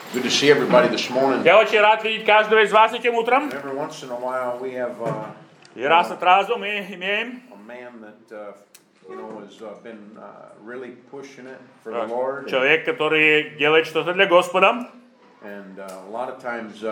Good to see everybody this morning. Я очень рад видеть каждого из вас этим утром. Every once in a while we have И раз от разу мы имеем a man that has been really pushing it for the Lord. человек, который делает что-то для Господа. And a lot of times,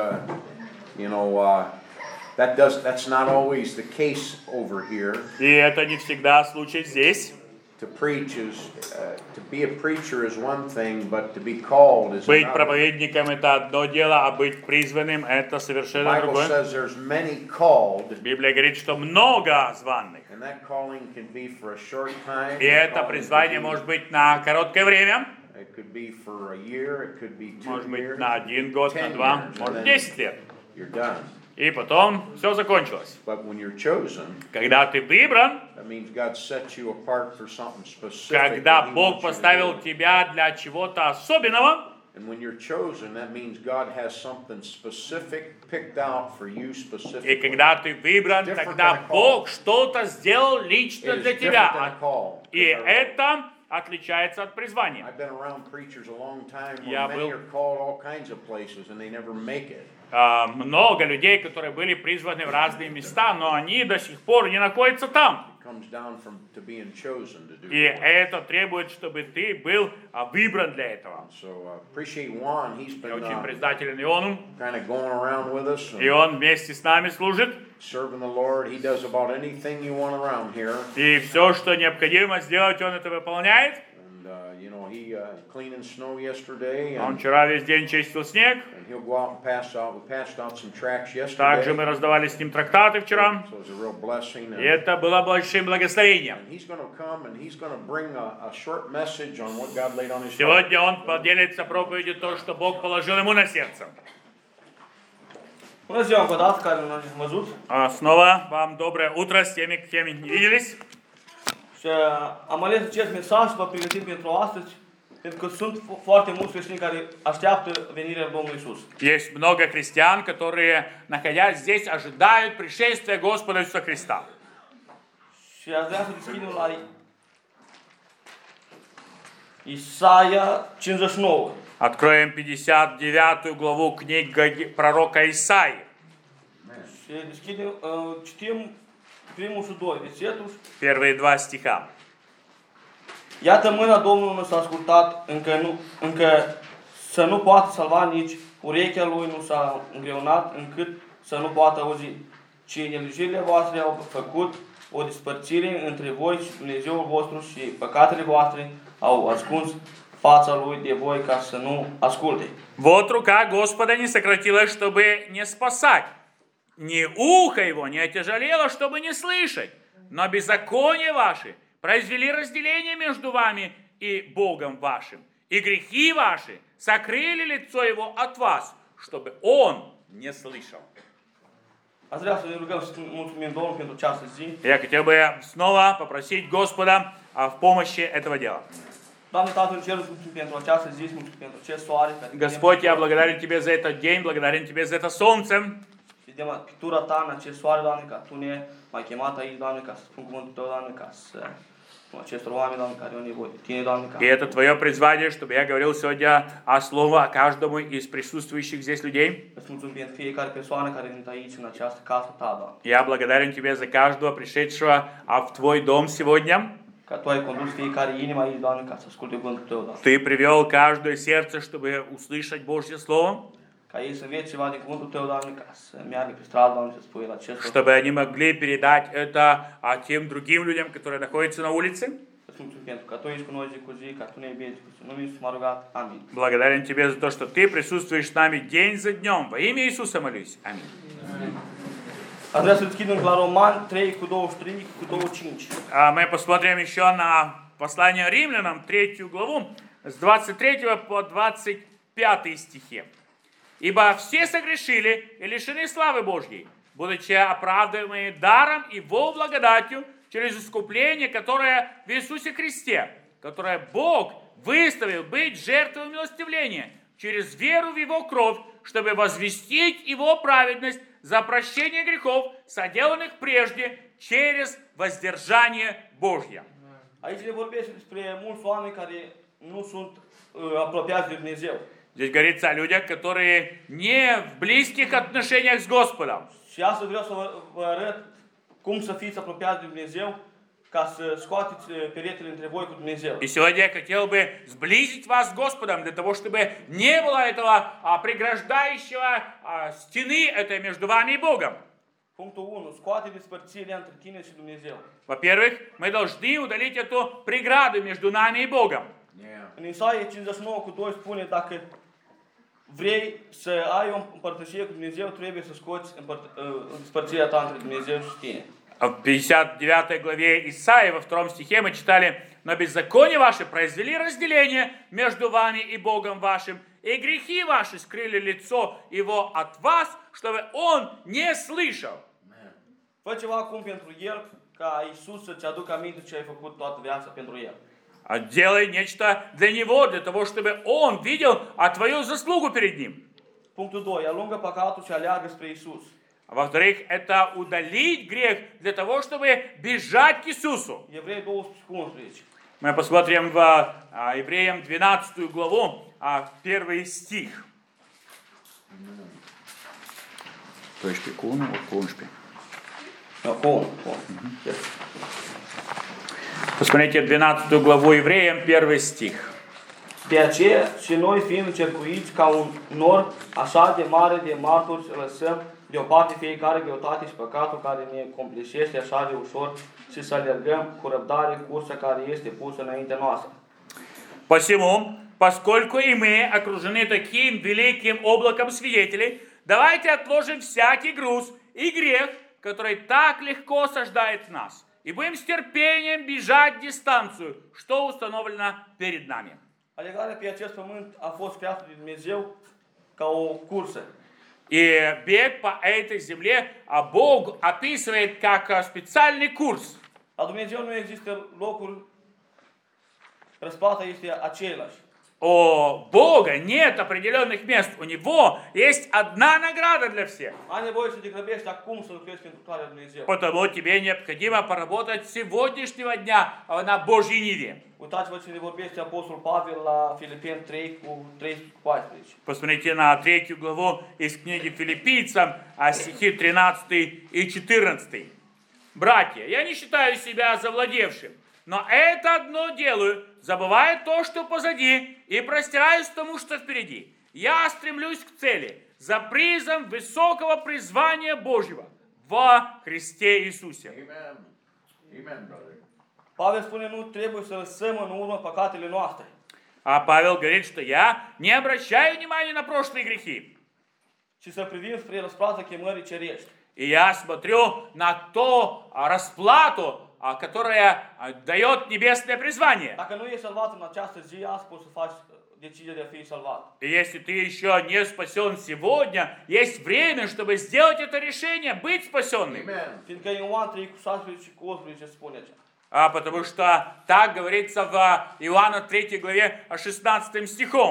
that's not always the case over here. И это не всегда случай здесь. To be a preacher is one thing, but to be called is Быть another. проповедником это одно дело, а быть призванным это совершенно The Bible другое. says there's many called, Библия говорит, что много званных. and that calling can be for a short time. И это призвание может быть на короткое время, It could be for a year, it could be 2 может быть years, на 1 год, на 10 2, years, and может then 10 лет. you're done. И потом все закончилось. But when you're chosen, Когда ты выбран, that means God sets you apart for something specific. когда that He Бог wants you to поставил do. тебя для чего-то особенного, And when you're chosen, that means God has something specific picked out for you и specifically. когда ты выбран, Different тогда kind of Бог что-то сделал It лично is для different than тебя. a call. И это отличается от призвания. I've been around preachers a long time Я where many был- are called all kinds of places and they never make it. Много людей, которые были призваны в разные места, но они до сих пор не находятся там. It comes down to being chosen to do И the work. это требует, чтобы ты был выбран для этого. So appreciate Juan. He's Я been очень признателен Иону, kind of going around with us. и он вместе с нами служит. Serving the Lord, He does about anything you want around here. И все, что необходимо сделать, он это выполняет. And he cleaning snow yesterday, Он and вчера весь день чистил снег. he'll go out and pass out. We passed out some tracts Также мы yesterday, раздавали с ним трактаты вчера. so it was a real blessing. И это было большим благословением. And he's going to come and he's going to bring a short message on what God laid on his heart. Сегодня он поделится проповедью то, что Бог положил ему на сердце. Bună ziua încă o dată, care nu ați văzut. Снова вам доброе утро с теми, с кем не виделись. Și am ales acest mesaj să vă pregătim pentru astăzi, pentru că sunt foarte mulți creștini care așteaptă venirea Domnului Iisus. Есть много христиан, которые, находясь здесь, ожидают пришествия Господа Иисуса Христа. Și aș vrea să deschidem la Isaia 59. Откроем 59 главу книги пророка Исаии. Și deschidem, citim primul și doi versetul. Первые два стиха. Iată mâna Domnului nu s-a ascultat, încă să nu poată salva, nici urechea lui nu s-a îngreunat, încât să nu poată auzi. Ci nelegiuirile voastre au făcut o despărțire între voi și Dumnezeul vostru și păcatele voastre au ascuns fața lui de voi ca să nu asculte. Вот рука Господа не сократилась, чтобы не спасать, ни ухо его не отяжелело, чтобы не слышать, но беззакония ваши произвели разделение между вами и Богом вашим, и грехи ваши сокрыли лицо его от вас, чтобы он не слышал. Aș vrea să ne rugăm să mulțumim Domnului pentru această zi. Я хотел бы снова попросить Господа в помощи этого дела. Doamne Tatăl Cerul, îți mulțumim pentru această zi, îți mulțumim pentru acest soare. Господь, я благодарен Тебе за этот день, благодарен Тебе за это солнце. Și de pictura Ta în acest soare, Doamne, ca Tu ne mai chemat aici, Doamne, ca să spun cuvântul Tău, Doamne, ca să acestor oameni, Doamne, care au nevoie de Tine, Doamne, ca... И это Твое призвание, чтобы я говорил сегодня слово каждому из присутствующих здесь людей. Îți mulțumim pentru fiecare persoană care vine aici, în această casă Ta, Doamne. Я благодарен Тебе за каждого пришедшего в Твой дом сегодня. Ca Tu ai condus fiecare inimă aici, Doamne, ca să asculte cuvântul Tău, Doamne. Ты привел каждое сердце, чтобы услышать Божье Слово, Ca ei să învețe ceva din cuvântul Tău, Doamne, ca să meargă pe stradă, Doamne, să spui la acest lucru. чтобы они могли передать это тем другим людям, которые находятся на улице. Îți mulțumim pentru că Tu ești cu noi zi cu zi, ca Tu ne iubești, cu numele m-a rugat. Amin. Благодарен Тебе за то, что Ты присутствуешь с нами день за днем. Во имя Иисуса молюсь. Аминь. Aș vrea să deschidem la Romani 3 cu 23 cu 25. Мы посмотрим еще на послание Римлянам, 3 главу, с 23 по 25 стихи. «Ибо все согрешили и лишены славы Божьей, будучи оправдываемые даром и Его благодатью через искупление, которое в Иисусе Христе, которое Бог выставил быть жертвой умилостивления через веру в Его кровь, чтобы возвестить Его праведность за прощение грехов, соделанных прежде, через воздержание Божье». Aici ne vorbește despre mulți oameni care nu sunt apropiați de Dumnezeu. Здесь говорится о людях, которые не в близких отношениях с Господом. Și astăzi vreau să vă arăt cum să fiți apropiați de Dumnezeu ca să scoateți peretele între voi cu Dumnezeu. И сегодня я хотел бы сблизить вас с Господом, для того, чтобы не было этого преграждающего стены этой между вами и Богом. Punctul 1. Scoate despărțirea între tine și Dumnezeu. Во-первых, мы должны удалить эту преграду между нами и Богом. În Isaia 59:2 spune, dacă vrei să ai o împărtășie cu Dumnezeu, trebuie să scoți despărțirea ta între Dumnezeu și tine. В 59 главе Исаии, во 2 стихе мы читали: «Но беззакония ваши произвели разделение между вами и Богом вашим, и грехи ваши скрыли лицо его от вас, чтобы он не слышал». Fă ceva acum pentru El, ca Iisus să-ți aducă aminte ce ai făcut toată viața pentru El. Делай нечто для него, для того, чтобы он видел твою заслугу перед ним. Punctul 2. Alungă păcatul și aleargă spre Iisus. Во-вторых, это удалить грех для того, чтобы бежать к Иисусу. Evrei 12:11. Мы посмотрим в Евреям 12 главу, 1 стих. Посмотрите 12 главу Евреям, 1 стих. De aceea și noi fiind încercuiți ca un nor așa de mare de martori să lăsăm deoparte fiecare greutate și păcatul care ne compleșește așa de ușor și să alergăm cu răbdare cursa care este pusă înaintea noastră. Посему, поскольку и мы окружены таким великим облаком свидетелей, давайте отложим всякий груз и грех, который так легко осаждает нас, и будем с терпением бежать дистанцию, что установлено перед нами. Alergarea pe acest pământ a fost creată de Dumnezeu ca o cursă. И бег по этой земле Бог описывает как специальный курс. La Dumnezeu nu există locuri, răsplata este aceeași. У Бога нет определенных мест, у Него есть одна награда для всех. Ai nevoie să te grăbești acum să lucrezi pentru lucrarea lui Dumnezeu. Потому тебе необходимо поработать с сегодняшнего дня на Божьей Ниве. Uitați-vă ce ne vorbește Apostolul Pavel la Filipeni 3:13. Посмотрите на 3 главу из книги Филиппийцам, стихи 13 и 14. «Братья, я не считаю себя завладевшим, но это одно делаю, забывая то, что позади, и простираюсь к тому, что впереди. Я стремлюсь к цели, за призом высокого призвания Божьего во Христе Иисусе». Amen. Amen, brother. Pavel spune, nu trebuie să lăsăm în urmă păcatele noastre. А Павел говорит, что я не обращаю внимания на прошлые грехи. Și să privim spre răsplata chemării cerești. И я смотрю на ту расплату, которая дает небесное призвание. Dacă nu ești salvat în această zi, azi poți să faci decizia de a fi salvat. И если ты еще не спасен сегодня, есть время, чтобы сделать это решение, быть спасенным. Amen. Fiindcă Ioan 3:16 spune aceea. Потому что так говорится в Иоанна 3 главе 16 стихом.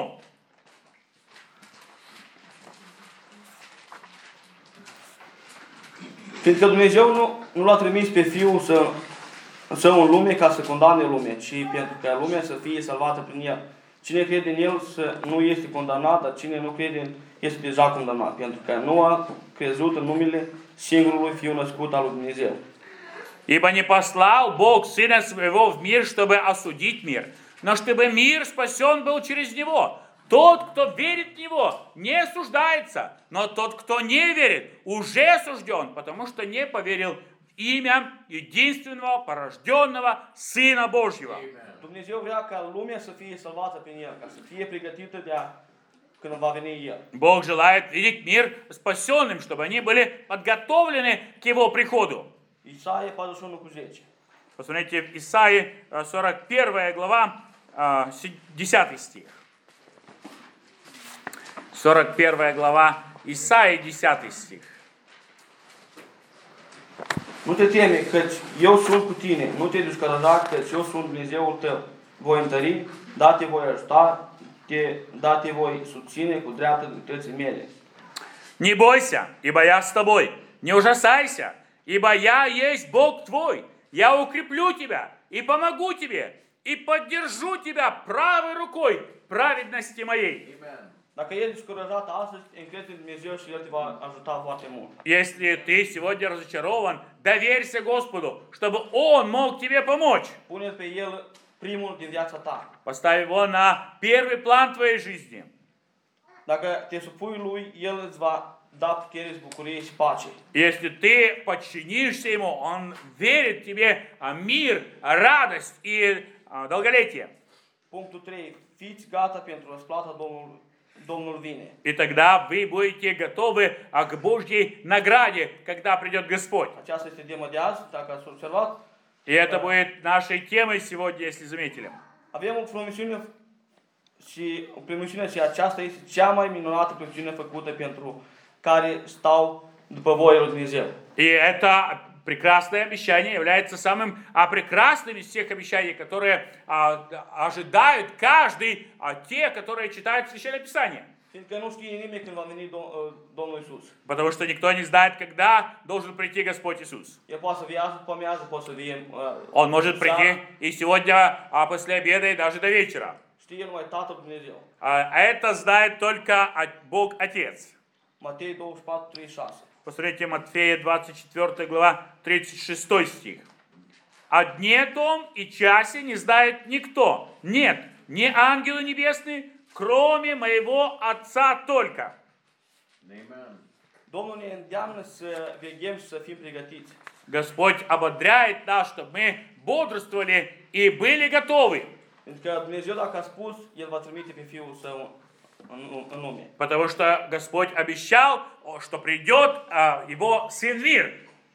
Fiindcă Dumnezeu nu l-a trimis pe Fiul Său în lume ca să condamne lumea, ci pentru ca lumea să fie salvată prin El. Cine crede în El nu este condamnat, dar cine nu crede este deja condamnat, pentru că nu a crezut în numele singurului Fiu născut al lui Dumnezeu. Ибо не послал Бог Сына Своего в мир, чтобы осудить мир, но чтобы мир спасен был через Него. Тот, кто верит в Него, не осуждается, но тот, кто не верит, уже осужден, потому что не поверил в имя единственного порожденного Сына Божьего. Dumnezeu vrea ca lumea să fie salvată prin El, ca să fie pregătită când va veni El. Бог желает видеть мир спасенным, чтобы они были подготовлены к Его приходу. Isaia 41:10. Посмотрите, в Исаии 41 глава, 10 стих. 41 глава Исаии, 10 стих. Nu te teme, căci eu sunt cu tine, nu te descuraja, căci eu sunt Dumnezeul tău. Voi întări, te voi ajuta, te voi susține cu dreapta dreptății mele. Не бойся, ибо я с тобой. Не ужасайся, ибо я есть Бог твой. Я укреплю тебя и помогу тебе, и поддержу тебя правой рукой праведности моей. Amen. Dacă ești descurajat astăzi, încrede în Dumnezeu și El te va ajuta foarte mult. Если ты сегодня разочарован, доверься Господу, чтобы Он мог тебе помочь. Pune-L pe El primul din viața ta. Поставь его на первый план твоей жизни. Dacă te supui Lui, El îți va da putere, bucurie și pace. Если ты подчинишься Ему, Он верит тебе мир, радость и долголетие. Punctul 3. Fiți gata pentru răsplata Domnul vine. И тогда вы будете готовы к Божьей награде, когда придет Господь. Aceasta este tema de azi, dacă ați observat. И это будет нашей темой сегодня, если заметили. Avem o promisiune și aceasta este cea mai minunată promisiune făcută pentru care stau după voia lui Dumnezeu. И это прекрасное обещание является самым прекрасным из всех обещаний, которые ожидают каждый, те, которые читают Священное Писание. Fiindcă nu știe nimeni când va veni Domnul Iisus. Потому что никто не знает, когда должен прийти Господь Иисус. El poate să vie azi după amiază, poate să vie Он может прийти и сегодня после обеда, и даже до вечера. Știe El mai Tatăl Dumnezeu. Это знает только Бог Отец. Matei 24:36. Посмотрите, Матфея 24 глава, 36 стих. «О дне том и часе не знает никто, нет, ни ангелы небесные, кроме моего Отца только». Amen. Domnul ne îndeamnă să veghem și să fim pregătiți. Господь ободряет нас, чтобы мы бодрствовали и были готовы. Pentru că Dumnezeu, dacă a spus, El va trimite pe Fiul Său în lume. Потому что Господь обещал, что придет Его Сын в мир.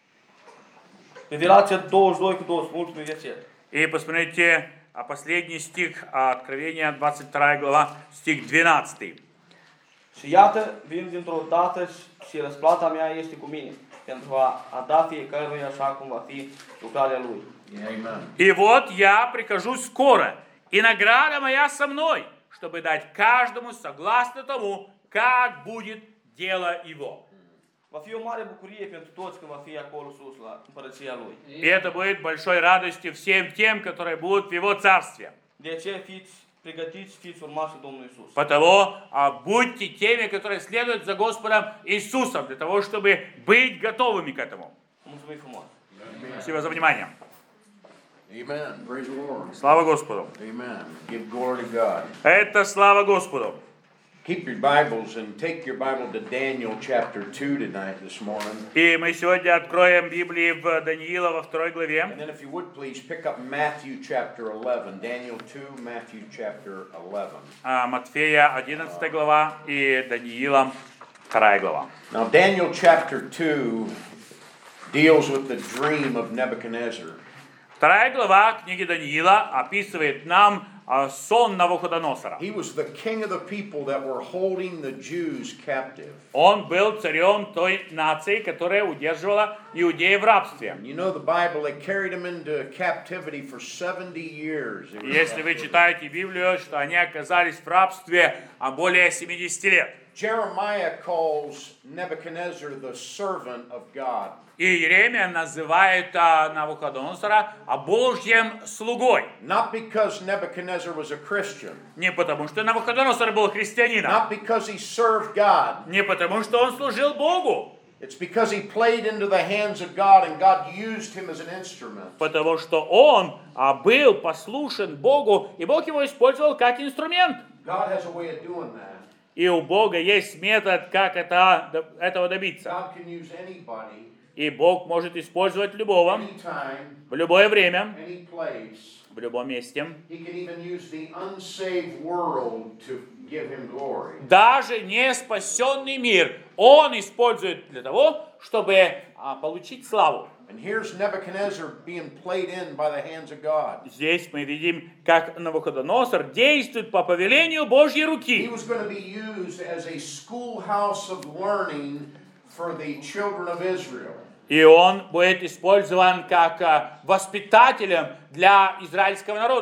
Revelația 22:20, ultimul verset. И посмотрите, последний стих Откровения, 22 глава, stих 12. Și iată, vin dintr-o dată și răsplata mea este cu mine, pentru a da fiecăruia așa cum va fi lucrarea lui. Amen. И вот я прихожу скоро, и награда моя со мной, чтобы дать каждому согласно тому, как будет дело его. Va fi o mare bucurie pentru toți când va fi acolo sus la împărăția lui. И это будет большой радостью всем тем, которые будут в его царстве. De aceea fiți pregătiți, fiți urmașii Domnului Iisus. Потому будьте теми, которые следуют за Господом Иисусом, для того, чтобы быть готовыми к этому. Mulțumim frumos! Спасибо за внимание. Amen. Praise the Lord. Слава Господу. Amen. Give glory to God. Это слава Господу. Keep your Bibles and take your Bible to Daniel chapter 2 tonight, this morning. И мы сегодня откроем Библии в Даниила во 2 главе. And then if you would please pick up Matthew chapter 11. Daniel 2, Matthew chapter 11. Матфея 11 глава и Даниила 2 глава. Now Daniel chapter 2 deals with the dream of Nebuchadnezzar. 2 глава книги Даниила описывает нам сон Навуходоносора. He was the king of the people that were holding the Jews captive. Он был царем той нации, которая удерживала иудеев в рабстве. You know the Bible, they carried him into captivity for 70 years. Если вы читаете Библию, что они оказались в рабстве более 70 лет. Jeremiah calls Nebuchadnezzar the servant of God. И Иеремия называет Навуходоносора Божьим слугой. Not because Nebuchadnezzar was a Christian. Не потому, что Навуходоносор был христианином. Not because he served God. Не потому, что он служил Богу. It's because he played into the hands of God and God used him as an instrument. Потому что он был послушен Богу, и Бог его использовал как инструмент. God has a way of doing that. И у Бога есть метод, как этого добиться. God can use anybody, И Бог может использовать любого, anytime, в любое время, any place. в любом месте. He can even use the unsaved world to give him glory. Даже не спасенный мир Он использует для того, чтобы получить славу. And here's Nebuchadnezzar being played in by the hands of God. Здесь мы видим, как Навуходоносор действует по повелению Божьей He руки. was going to be used as a schoolhouse of learning for the children of Israel. И он будет использован как воспитателем для израильского народа.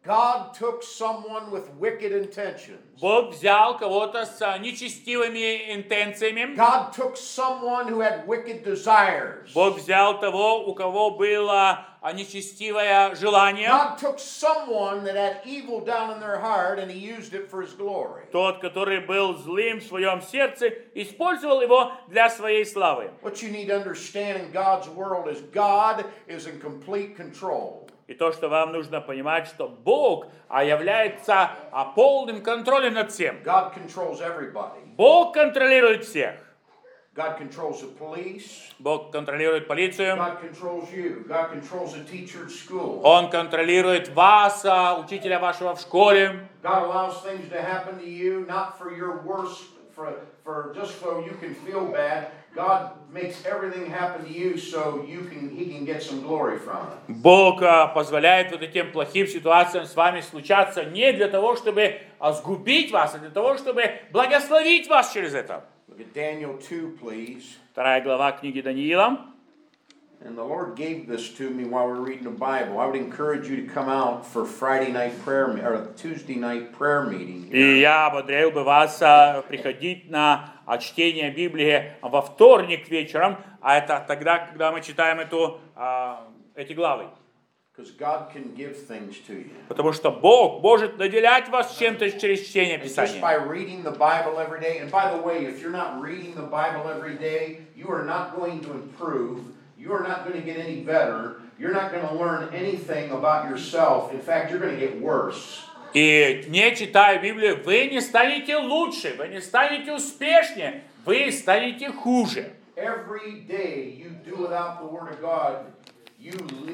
God took someone with wicked intentions. Бог взял кого-то с нечестивыми интенциями. God took someone who had wicked desires. Бог взял того, у кого было нечестивое желание. God took someone that had evil down in their heart and he used it for his glory. Тот, который был злым в своем сердце, использовал его для своей славы. What you need to understand in God's world is God is in complete control. И то, что вам нужно понимать, что Бог является полным контролем над всем. God controls everybody. Бог контролирует всех. God controls the police. Бог контролирует полицию. God controls you. God controls a teacher at school. Он контролирует вас, учителя вашего в школе. God allows things to happen to you, not for your worst, for just so you can feel bad. God makes everything happen to you so he can get some glory from it. Бог позволяет вот этим плохим ситуациям с вами случаться не для того, чтобы сгубить вас, а для того, чтобы благословить вас через это. Look at Daniel 2, please. 2 глава книги Даниила. And the Lord gave this to me while we're reading the Bible. I would encourage you to come out for Friday night prayer or Tuesday night prayer meeting. И я ободряю бы вас приходить на чтение Библии во вторник вечером, а это тогда, когда мы читаем эти главы. Because God can give things to you. Потому что Бог может наделять вас чем-то через чтение And just by Писания. reading the Bible every day, and by the way, if you're not reading the Bible every day, you are not going to improve. You are not going to get any better. You're not going to learn anything about yourself. In fact, you're going to get worse. И не читая Библию, вы не станете лучше, вы не станете успешнее, вы станете хуже. Every day you do without the Word of God, you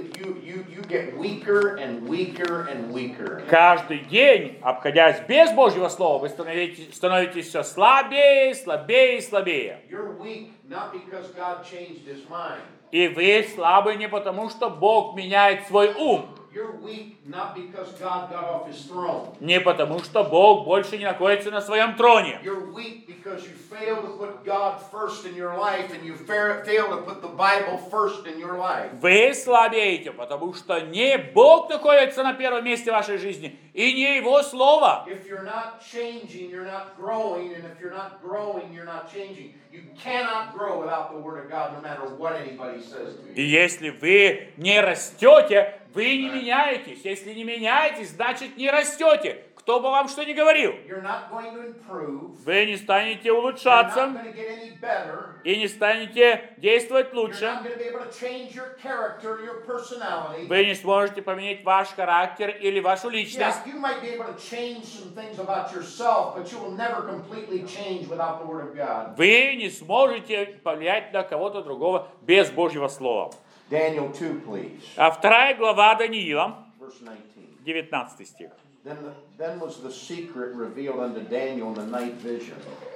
get weaker and weaker and weaker. Каждый день, обходясь без Божьего Слова, вы становитесь все слабее, слабее и слабее. You're weak not because God changed His mind. И вы слабы не потому, что Бог меняет свой ум. You're weak not because God got off His throne. Не потому, что Бог больше не находится на своем троне. You're weak because you fail to put God first in your life and you fail to put the Bible first in your life. Вы слабеете, потому что не Бог находится на первом месте в вашей жизни, и не Его Слово. If you're not changing, you're not growing, and if you're not growing, you're not changing. You cannot grow without the Word of God, no matter what anybody says to И you. если вы не растете, вы не меняетесь. Если не меняетесь, значит не растете. Кто бы вам что ни говорил. You're not going to improve. Вы не станете You're not улучшаться going to get any better. и не станете действовать You're лучше. not going to be able to change your character, your personality. Вы не сможете поменять ваш характер или вашу личность. Yeah, you might be able to change some things about yourself, but you will never completely change without the Word of God. Вы не сможете повлиять на кого-то другого без Божьего Слова. Daniel 2, please. А 2 глава Даниила, Verse 19. 19 стих. Then was the secret revealed unto Daniel in the night vision.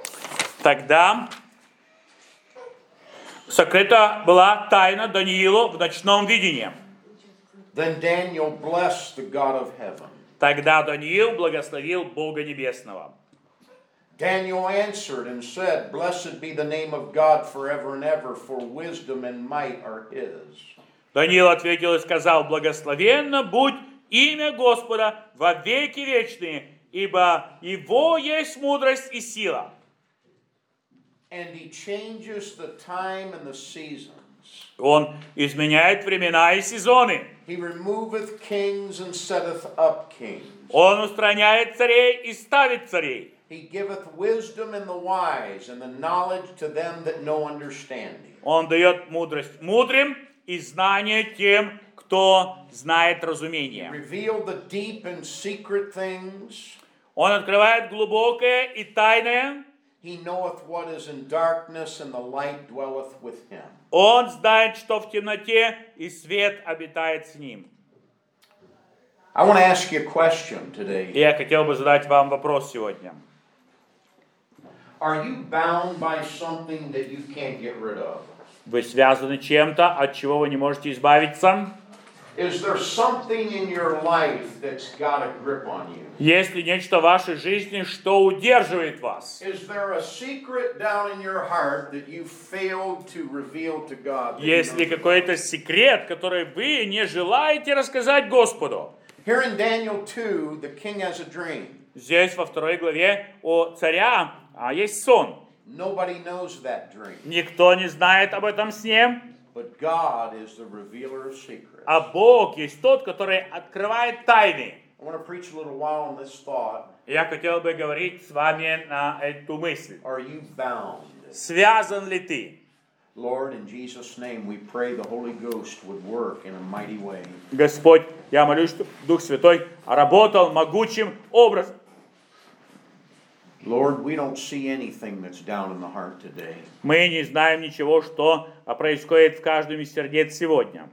Тогда сокрыта была тайна Даниилу в ночном видении. Then Daniel blessed the God of heaven. Тогда Даниил благословил Бога Небесного. Daniel answered and said, Blessed be the name of God forever and ever, for wisdom and might are His. Даниил ответил и сказал: «Благословенно будь имя Господа во веки вечные, ибо Его есть мудрость и сила». And He changes the time and the seasons. Он изменяет времена и сезоны. He removeth kings and setteth up kings. Он устраняет царей и ставит царей. He giveth wisdom in the wise, and the knowledge to them that know understanding. Он дает мудрость мудрым и знание тем, кто знает разумение. Reveal the deep and secret things. Он открывает глубокое и тайное. He knoweth what is in darkness, and the light dwelleth with him. Он знает, что в темноте, и свет обитает с ним. I want to ask you a question today. И я хотел бы задать вам вопрос сегодня. Are you bound by something that you can't get rid of? Вы связаны чем-то, от чего вы не можете избавиться? Is there something in your life that's got a grip on you? Есть ли нечто в вашей жизни, что удерживает вас? Is there a secret down in your heart that you failed to reveal to God? Есть ли какой-то секрет, который вы не желаете рассказать Господу? Here in Daniel 2, the king has a dream. Здесь во 2 главе у царя есть сон. Nobody knows that dream. Никто не знает об этом сне, But God is the revealer of secrets. а Бог есть тот, который открывает тайны. I want to preach a little while on this thought. Я хотел бы говорить с вами на эту мысль. Are you bound? Связан ли ты? Lord, in Jesus' name, we pray the Holy Ghost would work in a mighty way. Господь, я молюсь, чтобы Дух Святой работал могучим образом. Lord, we don't see anything that's down in the heart today. Мы не знаем ничего, что происходит в каждом из сердец сегодня.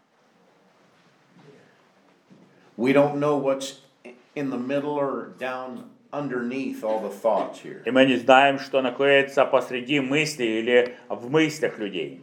We don't know what's in the middle or down underneath all the thoughts here. И мы не знаем, что находится посреди мыслей или в мыслях людей.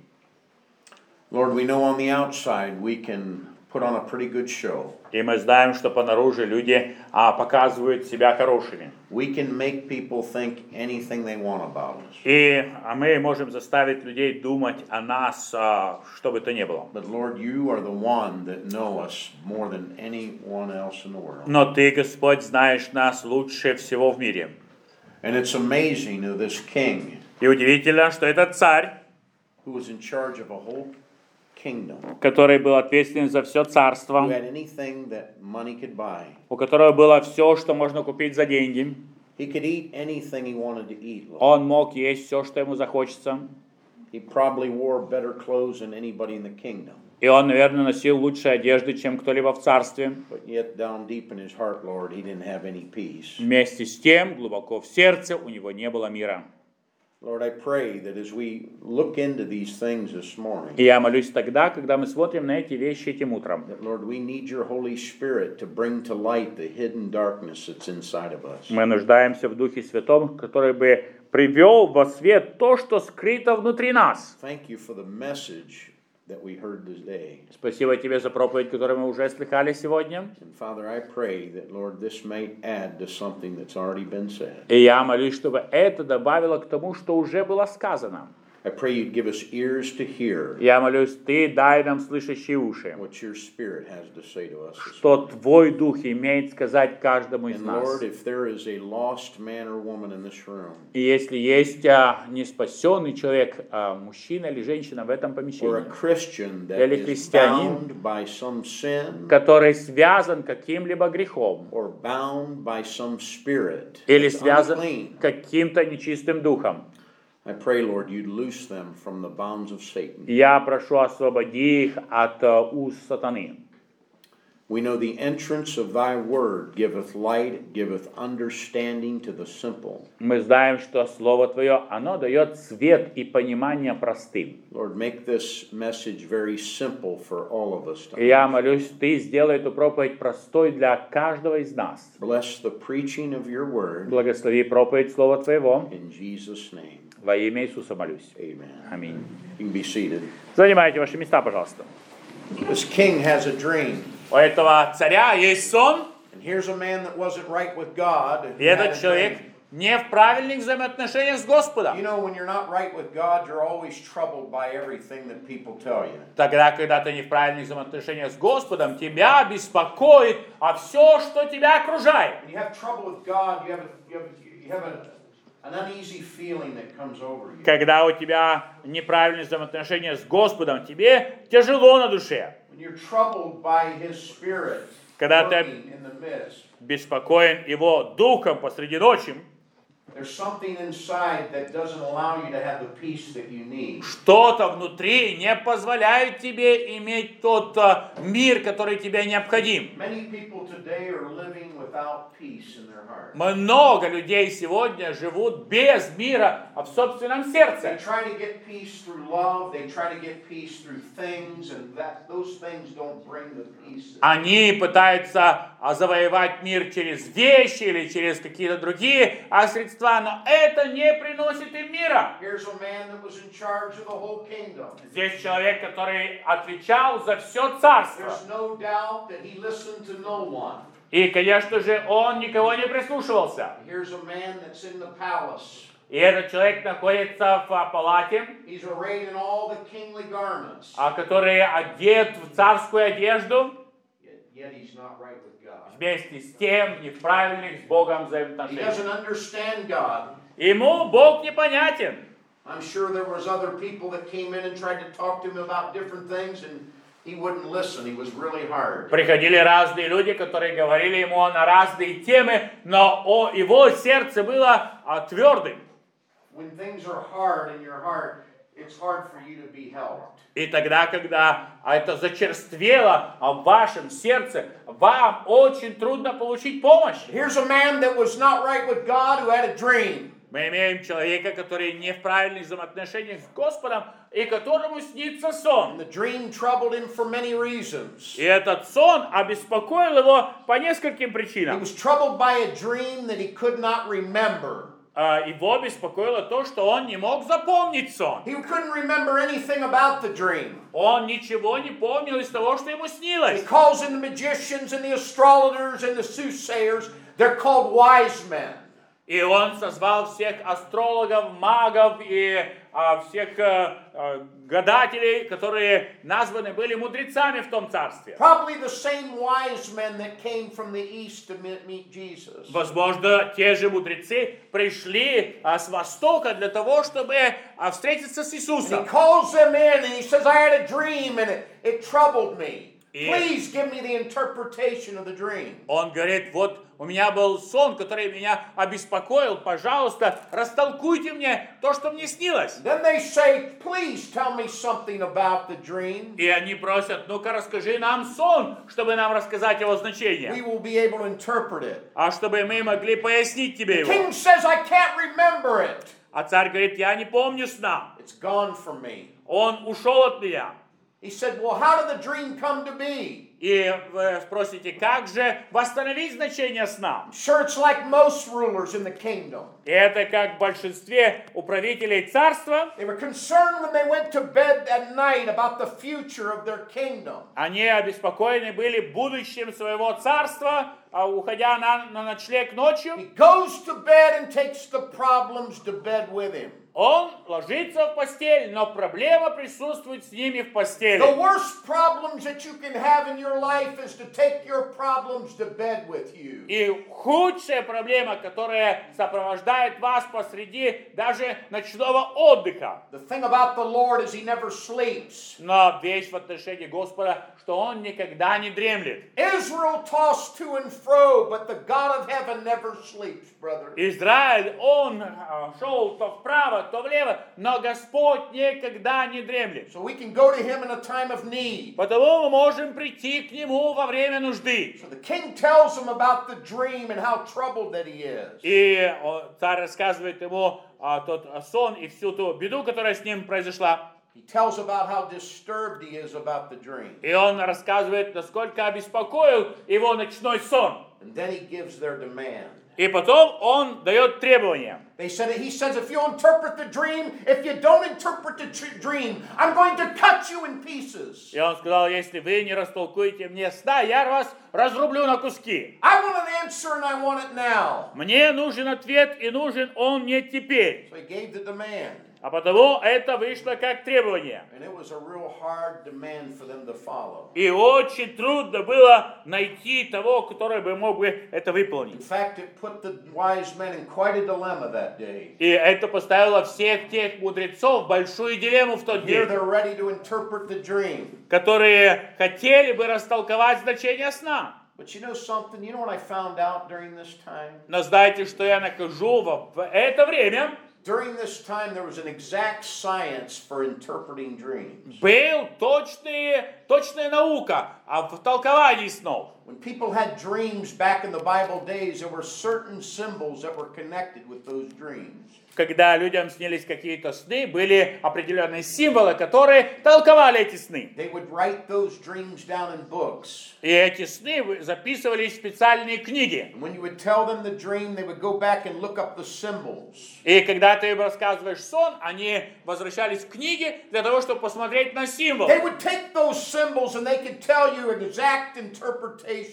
Lord, we know on the outside we can put on a pretty good show. И мы знаем, что понаружи люди показывают себя хорошими. We can make people think anything they want about us. И мы можем заставить людей думать о нас, что бы то ни было. But Lord, you are the one that know us more than anyone else in the world. Но Ты, Господь, знаешь нас лучше всего в мире. And it's amazing that this king, И удивительно, что этот царь, who was in charge of a whole kingdom, который был ответственен за все who царство, had anything that money could buy, у которого было все, что можно купить за деньги, he could eat anything he wanted to eat, Lord. он мог есть все, что ему захочется. He probably wore better clothes than anybody in the kingdom. И он, наверное, носил лучше одежды, чем кто-либо в царстве. But yet down deep in his heart, Lord, he didn't have any peace. Вместе с тем, глубоко в сердце у него не было мира. Lord, I pray that as we look into these things this morning, И я молюсь тогда, когда мы смотрим на эти вещи этим утром. that, Lord, we need your Holy Spirit to bring to light the hidden darkness that's inside of us. Мы нуждаемся в Духе Святом, который бы привел во свет то, что скрыто внутри нас. Thank you for the message that we heard today. Спасибо тебе за проповедь, которую мы уже слыхали сегодня. And Father, I pray that, Lord, this may add to something that's already been said. И я молюсь, чтобы это добавило к тому, что уже было сказано. I pray you'd give us ears to hear Я молюсь, ты дай нам слышащие уши, what your Spirit has to say to us this что morning. твой Дух имеет сказать каждому из And нас. Lord, if there is a lost man or woman in this room, И если есть неспасенный человек, мужчина или женщина в этом or a помещении, Christian that Или is христианин, bound by some sin, который связан каким-либо грехом or bound by some spirit или that's связан unclean, каким-то нечистым духом, I pray, Lord, you'd loose them from the bounds of Satan. я прошу, освободи их от уз сатаны. We know the entrance of thy word giveth light, giveth understanding to the simple. Мы знаем, что Слово Твое, оно дает свет и понимание простым. Lord, make this message very simple for all of us. И я молюсь, Ты сделай эту проповедь простой для каждого из нас. Bless the preaching of your word Благослови проповедь Слова Твоего. in Jesus' name. Во имя Иисуса молюсь. Amen. Аминь. You can be seated. Занимайте ваши места, пожалуйста. This king has a dream. У этого царя есть сон, And here's a man that wasn't right with God. и этот человек не в правильных взаимоотношениях с Господом. You know, when you're not right with God, you're always troubled by everything that people tell you. Тогда, когда ты не в правильных взаимоотношениях с Господом, тебя беспокоит все, что тебя окружает. When you have trouble with God, you have an uneasy feeling that comes over you. Когда у тебя неправильные взаимоотношения с Господом, тебе тяжело на душе. When you're troubled by His Spirit Когда ты working in the midst, беспокоен Его Духом посреди ночи, there's something inside that doesn't allow you to have the peace that you need. что-то внутри не позволяет тебе иметь тот мир, который тебе необходим. Many people today are living without peace in their heart. Много людей сегодня живут без мира в собственном They сердце. try to get peace through love, they try to get peace through things, and those things don't bring the peace. Они пытаются завоевать мир через вещи или через какие-то другие средства, но это не приносит им мира. Here's a man that was in charge of the whole kingdom. Здесь человек, который отвечал за все царство. There's no doubt that he listened to no one. И, конечно же, он никого не прислушивался. Here's a man that's in the palace. И этот человек находится в палате, He's arrayed in all the kingly garments. который одет в царскую одежду, Yet he's not right with God. вместе с тем и в правильных с Богом He взаимоотношениях. doesn't understand God. Ему Бог непонятен. I'm sure there was other people that came in and tried to talk to him about different things, and he wouldn't listen. He was really hard. Приходили разные люди, которые говорили ему на разные темы, но его сердце было твердым. When things are hard in your heart, it's hard for you to be helped. И тогда, когда это зачерствело в вашем сердце, вам очень трудно получить помощь. Here's a man that was not right with God who had a dream. Мы имеем человека, который не в правильных взаимоотношениях с Господом, и которому снится сон. And the dream troubled him for many reasons. И этот сон обеспокоил его по нескольким He причинам. was troubled by a dream that he could not remember. Его беспокоило то, что он не мог запомнить сон. He couldn't remember anything about the dream. Он ничего не помнил из того, что ему He снилось. calls in the magicians and the astrologers and the soothsayers. They're called wise men. И он созвал всех астрологов, магов и всех гадателей, которые названы были мудрецами в том царстве. Probably the same wise men that came from the east to meet Jesus. Возможно, те же мудрецы пришли с востока для того, чтобы встретиться с And he Иисусом. calls them in and he says, I had a dream and it troubled me. Yeah. Please give me the interpretation of the dream. Он говорит, вот у меня был сон, который меня обеспокоил, пожалуйста, растолкуйте мне то, что мне снилось. Then they say, please tell me something about the dream. И они просят, ну-ка расскажи нам сон, чтобы нам рассказать его We значение, will be able to interpret it. чтобы мы могли пояснить тебе The king его. says, I can't remember it. А царь говорит, я не помню сна. It's gone from me. Он ушел от меня. He said, well, how did the dream come to be? И вы спросите, как же восстановить значение сна? Sure, it's like most rulers in the kingdom. И это как в большинстве управителей царства. They were concerned when they went to bed at night about the future of their kingdom. Они обеспокоены были будущим своего царства, уходя на ночлег ночью. He goes to bed and takes the problems to bed with him. Он ложится в постель, но проблема присутствует с ними в постели. The worst problems that you can have in your life is to take your problems to bed with you. И худшая проблема, которая сопровождает вас посреди даже ночного отдыха. The thing about the Lord is he never sleeps. Но вещь в отношении Господа, что Он никогда не дремлет. Israel tossed to and fro, but the God of heaven never sleeps, brother. Израиль, он шел то вправо, то влево, но Господь никогда не дремлет. So we can go to him in a time of need. Потому мы можем прийти к Нему во время нужды. So the king tells him about the dream and how troubled that he is. И царь рассказывает ему тот сон и всю ту беду, которая с ним произошла. He tells about how disturbed he is about the dream. И он рассказывает, насколько обеспокоил его ночной сон. And then he gives their demand. И потом он дает требования. He says, if you interpret the dream, if you don't interpret the dream, I'm going to cut you in pieces. И он сказал, если вы не растолкуете мне сна, я вас разрублю на куски. I want an answer and I want it now. Мне нужен ответ, и нужен он мне теперь. So he gave the demand. А потому это вышло как требование. And it was a real hard demand for them to follow. И очень трудно было найти того, который бы мог бы это In выполнить. fact, it put the wise men in quite a dilemma that day. И это поставило всех тех мудрецов в большую дилемму в тот Here день, they're ready to interpret the dream. которые хотели бы растолковать значение сна. But you know something? You know what I found out during this time? Но знаете, что я нахожу в это время? During this time, there was an exact science for interpreting dreams. Был точная наука в толковании снов. When people had dreams back in the Bible days, there were certain symbols that were connected with those dreams. Когда людям снились какие-то сны, были определенные символы, которые толковали эти сны. They would write those dreams down in books. И эти сны записывались в специальные книги. And when you would tell them the dream, they would go back and look up the symbols. И когда ты им рассказываешь сон, они возвращались в книги для того, чтобы посмотреть на символы. They would take those symbols and they could tell you an exact interpretation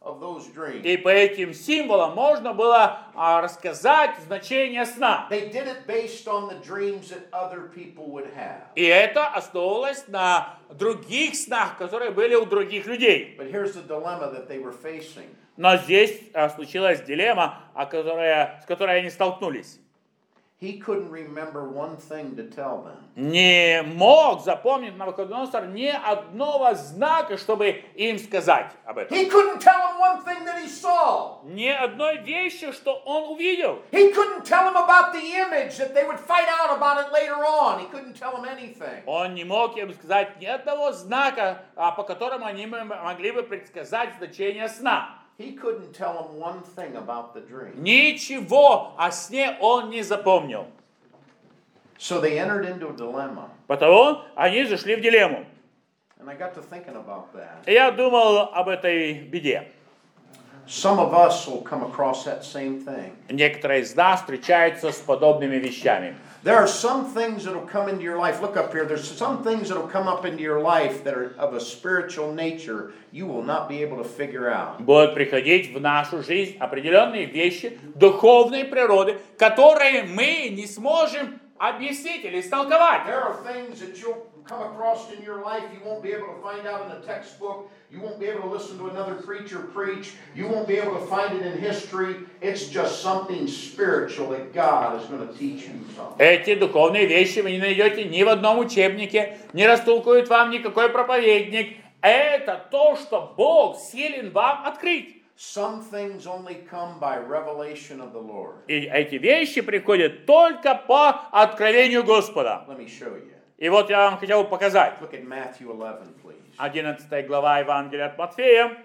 of those dreams. И по этим символам можно было рассказать значение сна. They did it based on the dreams that other people would have. И это основывалось на других снах, которые были у других людей. But here's the dilemma that they were facing. Но здесь случилась дилемма, с которой они столкнулись. He couldn't remember one thing to tell them. Не мог запомнить Навуходоносор ни одного знака, чтобы им сказать об этом. He couldn't tell them one thing that he saw. Ни одной вещи, что он увидел. He couldn't tell them about the image that they would find out about it later on. He couldn't tell them anything. Он не мог им сказать ни одного знака, по которому они могли бы предсказать значение сна. He couldn't tell them one thing about the dream. Ничего о сне он не запомнил. So they entered into a dilemma. Потому они зашли в дилемму. And I got to thinking about that. И я думал об этой беде. Some of us will come across that same thing. Некоторые из нас встречаются с подобными вещами. There are some things that will come into your life. Look up here. There's some things that will come up into your life that are of a spiritual nature you will not be able to figure out. Будут приходить в нашу жизнь определенные вещи духовной природы, которые мы не сможем объяснить или истолковать. There are things that you'll come across in your life you won't be able to find out in a textbook. You won't be able to listen to another preacher preach. You won't be able to find it in history. It's just something spiritual that God is going to teach you something. Эти духовные вещи вы не найдете ни в одном учебнике, не растолкует вам никакой проповедник. Это то, что Бог силен вам открыть. Some things only come by revelation of the Lord. И эти вещи приходят только по откровению Господа. Let me show you. И вот я вам хотел показать. Look at Matthew 11, please. 11 глава Евангелия от Матфея.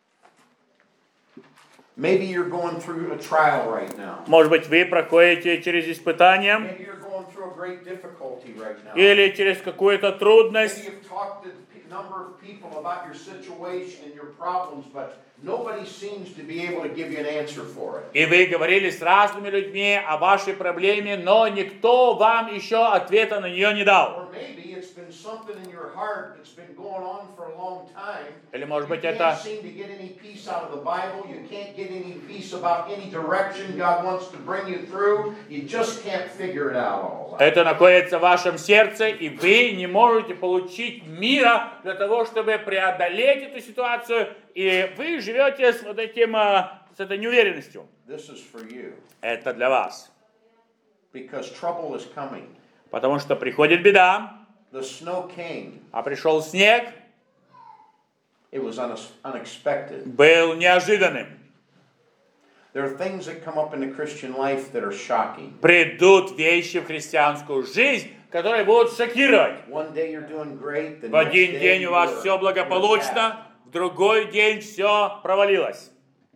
Maybe you're going through a trial right now. Может быть, вы проходите через испытания Maybe you're going through a great difficulty right now. или через какую-то Maybe трудность. you've talked to a number of people about your situation and your problems, but nobody seems to be able to give you an answer for it. И вы говорили с разными людьми о вашей проблеме, но никто вам еще ответа на нее не дал. Or maybe it's been something in your heart that's been going on for a long time. Или, может быть, You это can't seem to get any peace out of the Bible. You can't get any peace about any direction God wants to bring you through. You just can't figure it out all out. Это находится в вашем сердце, и вы не можете получить мира для того, чтобы преодолеть эту ситуацию, и вы живете с вот этим, с этой неуверенностью. This is for you. Это для вас. Because trouble is coming. Потому что приходит беда, The snow came. а пришел снег, It was unexpected. был неожиданным. There are things that come up in the Christian life that are shocking. Придут вещи в христианскую жизнь, которые будут шокировать. One day you're doing great, the В next один day день у вас you're все благополучно, в другой день все провалилось.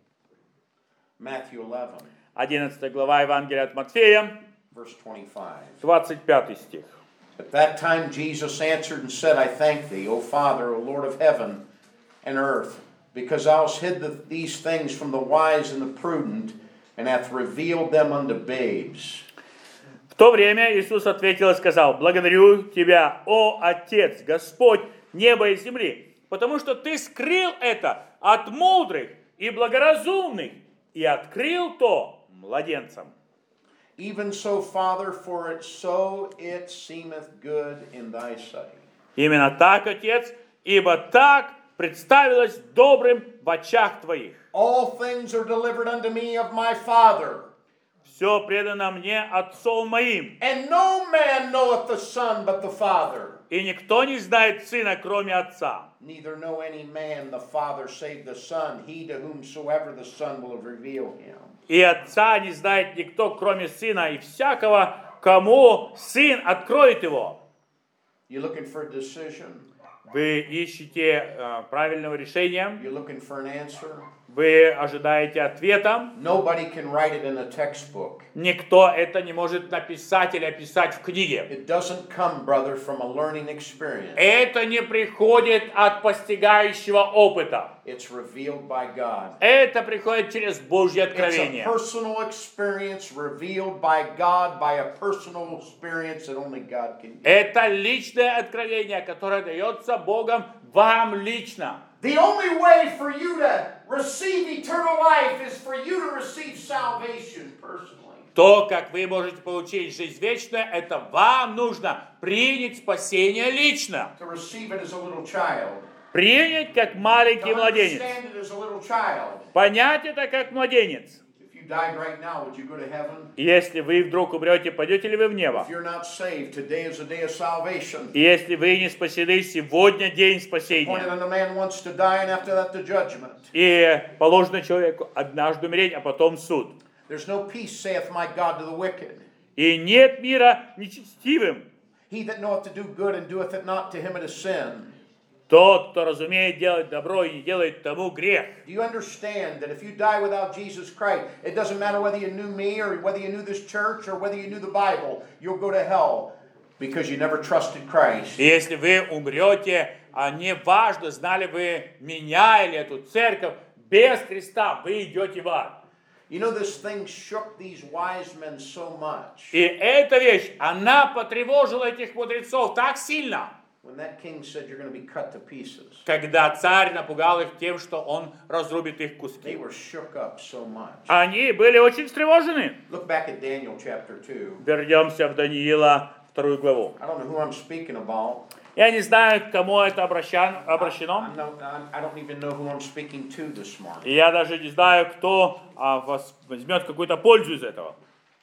Matthew 11, 11 глава Евангелия от Матфея, verse 25. 25 стих. At that time Jesus answered and said, I thank thee, O Father, O Lord of heaven and earth, because thou hast hid these things from the wise and the prudent, and hath revealed them unto babes. В то время Иисус ответил и сказал: «Благодарю Тебя, о Отец, Господь неба и земли, потому что Ты скрыл это от мудрых и благоразумных и открыл то младенцам». Even so, Father, for it seemeth good in thy sight. Именно так, Отец, ибо так представилось добрым в очах Твоих. All things are delivered unto me of my Father. Все предано мне Отцом моим. And no man knoweth the Son but the Father. И никто не знает Сына, кроме Отца. Neither know any man the Father save the Son, he to whomsoever the Son will reveal him. И Отца не знает никто, кроме Сына, и всякого, кому Сын откроет его. You looking for a decision? Вы ищете правильного решения, You looking for an answer? вы ожидаете ответа. Nobody can write it in a textbook. Никто это не может написать или описать в книге. It doesn't come, brother, from a learning experience. Это не приходит от постигающего опыта. It's revealed by God. Это приходит через Божье It's a откровение. personal experience revealed by God by a personal experience that only God can give. Это личное откровение, которое дается Богом вам лично. The only way for you to receive eternal life is for you to receive salvation personally. То, как вы можете получить жизнь вечную, это вам нужно принять спасение лично. To receive it as a little child. Принять как маленький To младенец. understand it as a little child. Понять это как младенец. If you died right now, would you go to heaven? Если вы вдруг умрете, пойдете ли вы в небо? If you're not saved, today is a day of salvation. Если вы не спасены, сегодня день Appointed спасения. unto man once to die, and after that the judgment. И положено человеку однажды умереть, а потом суд. There's no peace, saith my God, to the wicked. И нет мира нечестивым. He that knoweth to do good and doeth it not, to him it is sin. Тот, кто разумеет делать добро и не делает тому грех. Do you understand that if you die without Jesus Christ, it doesn't matter whether you knew me or whether you knew this church or whether you knew the Bible, you'll go to hell because you never trusted Christ. И если вы умрете, неважно, знали вы меня или эту церковь, без Христа вы идете в ад. You know, this thing shook these wise men so much. И эта вещь, она потревожила этих мудрецов так сильно, When that king said you're going to be cut to pieces, когда царь напугал их тем, что он разрубит их they куски. were shook up so much. Они были очень встревожены. Look back at Daniel chapter 2. Вернемся в Даниила 2 главу. I don't know who I'm speaking about. Я не знаю, к кому это обращено. I don't even know who I'm speaking to this morning. И я даже не знаю, кто возьмет какую-то пользу из этого.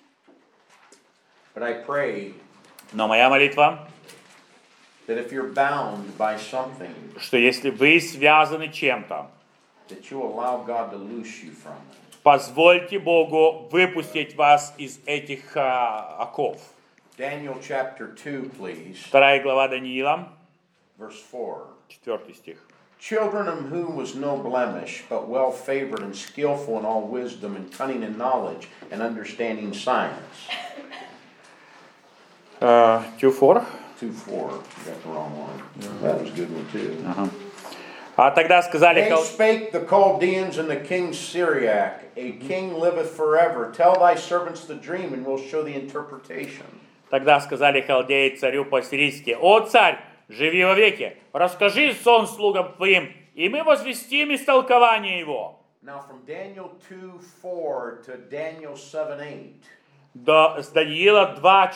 But I pray Но моя молитва, that if you're bound by something, что если вы связаны чем-то, that you allow God to loose you from it. позвольте Богу выпустить вас из этих оков. Daniel chapter 2, please, 2 глава Даниила, verse 4. 4 стих. Children of whom was no blemish, but well favored and skillful in all wisdom and cunning in knowledge and understanding science. 2:4. 2:4. You got the wrong one. That was a good one too. А тогда сказали, They spake the Chaldeans and the king Syriac, a king liveth forever. Tell thy servants the dream, and we'll show the interpretation. тогда сказали халдеи царю по-сирийски: «О царь, живи вовеки, расскажи сон слугам твоим, и мы возвестим истолкование его». Now from Daniel 2:4 to Daniel 7:8. С Даниила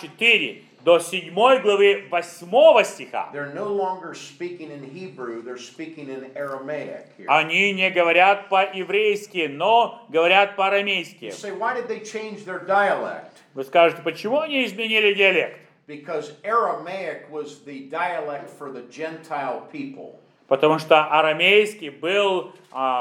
2:4 до 7 главы 8 стиха. They're no longer speaking in Hebrew, they're speaking in Aramaic here. Они не говорят по-еврейски, но говорят по-арамейски. You say, why did they change their dialect? Вы скажете, почему они изменили диалект? Because Aramaic was the dialect for the Gentile people. Потому что арамейский был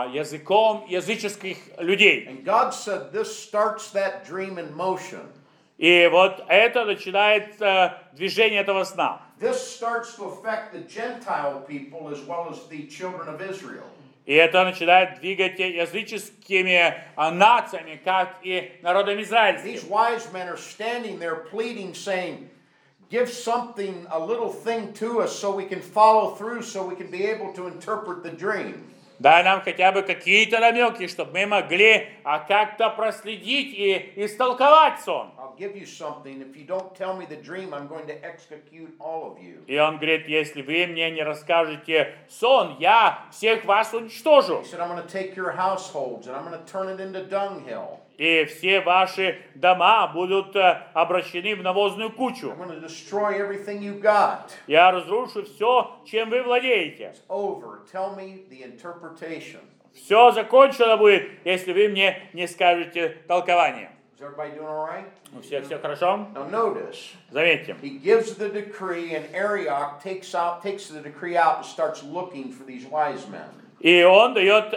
языком языческих людей. And God said this starts that dream in motion. И вот это начинает движение этого сна. This starts to affect the Gentile people as well as the children of Israel. И это начинает двигать языческими нациями, как и народом израильским. These wise men are standing there pleading, saying, give something, a little thing to us so we can follow through, so we can be able to interpret the dream. Дай нам хотя бы какие-то намеки, чтобы мы могли как-то проследить и истолковать сон. I'll give you something. If you don't tell me the dream, I'm going to execute all of you. И он говорит, если вы мне не расскажете сон, я всех вас уничтожу. He said, I'm going to take your households and I'm going to turn it into dunghill. И все ваши дома будут обращены в навозную кучу. I'm going to destroy everything you got. Я разрушу все, чем вы владеете. It's over. Tell me the interpretation. Все закончено будет, если вы мне не скажете толкование. Is everybody doing all right? У всех все хорошо? Now notice, Заметьте. he gives the decree and Arioch takes the decree out and starts looking for these wise men. И он дает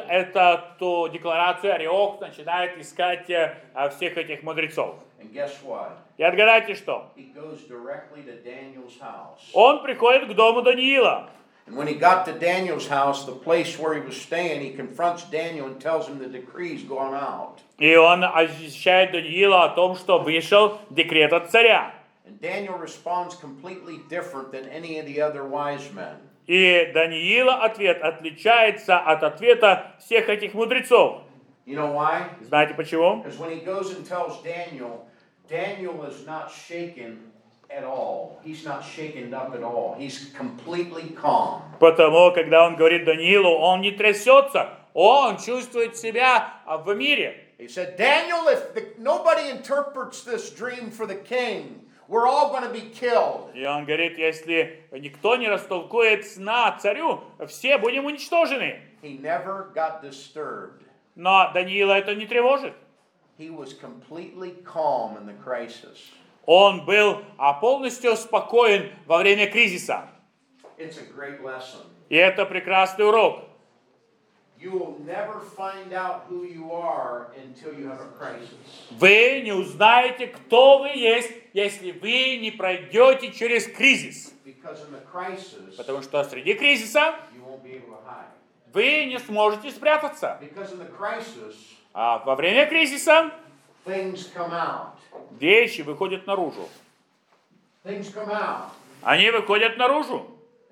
эту декларацию, Ариох начинает искать всех этих мудрецов. And guess what? И отгадайте, что? He goes directly to Daniel's house. Он приходит к дому Даниила. And when he got to Daniel's house, the place where he was staying, he confronts Daniel and tells him the decree's gone out. И он извещает Даниила о том, что вышел декрет от царя. And Daniel responds completely different than any of the other wise men. И Даниила ответ отличается от ответа всех этих мудрецов. You know why? Знаете почему? Because when he goes and tells Daniel, Daniel is not shaken at all. He's not shaken up at all. He's completely calm. Потому, когда он говорит Даниилу, он не трясется, он чувствует себя в мире. He said, Daniel, if nobody interprets this dream for the king, we're all going to be killed. И он говорит, если никто не растолкует сна царю, все будем уничтожены. He never got disturbed. Но Даниила это не тревожит. He was completely calm in the crisis. Он был полностью спокоен во время кризиса. It's a great lesson. И это прекрасный урок. You will never find out who you are until you have a crisis. Вы не узнаете, кто вы есть, если вы не пройдете через кризис. Because in the crisis, Потому что среди кризиса you won't be able to hide. вы не сможете спрятаться. Because in the crisis, А во время кризиса things come out. вещи выходят наружу. Things come out. Они выходят наружу.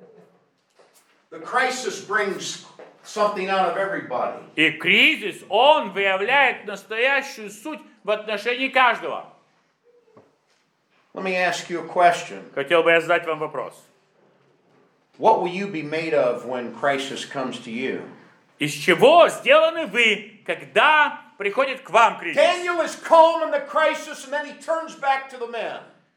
The crisis brings something out of everybody. И кризис, он выявляет настоящую суть в отношении каждого. Let me ask you a question. Хотел бы я задать вам вопрос. What will you be made of when crisis comes to you? Из чего сделаны вы, когда приходит к вам кризис? Daniel is calm in the crisis and then he turns back to the men.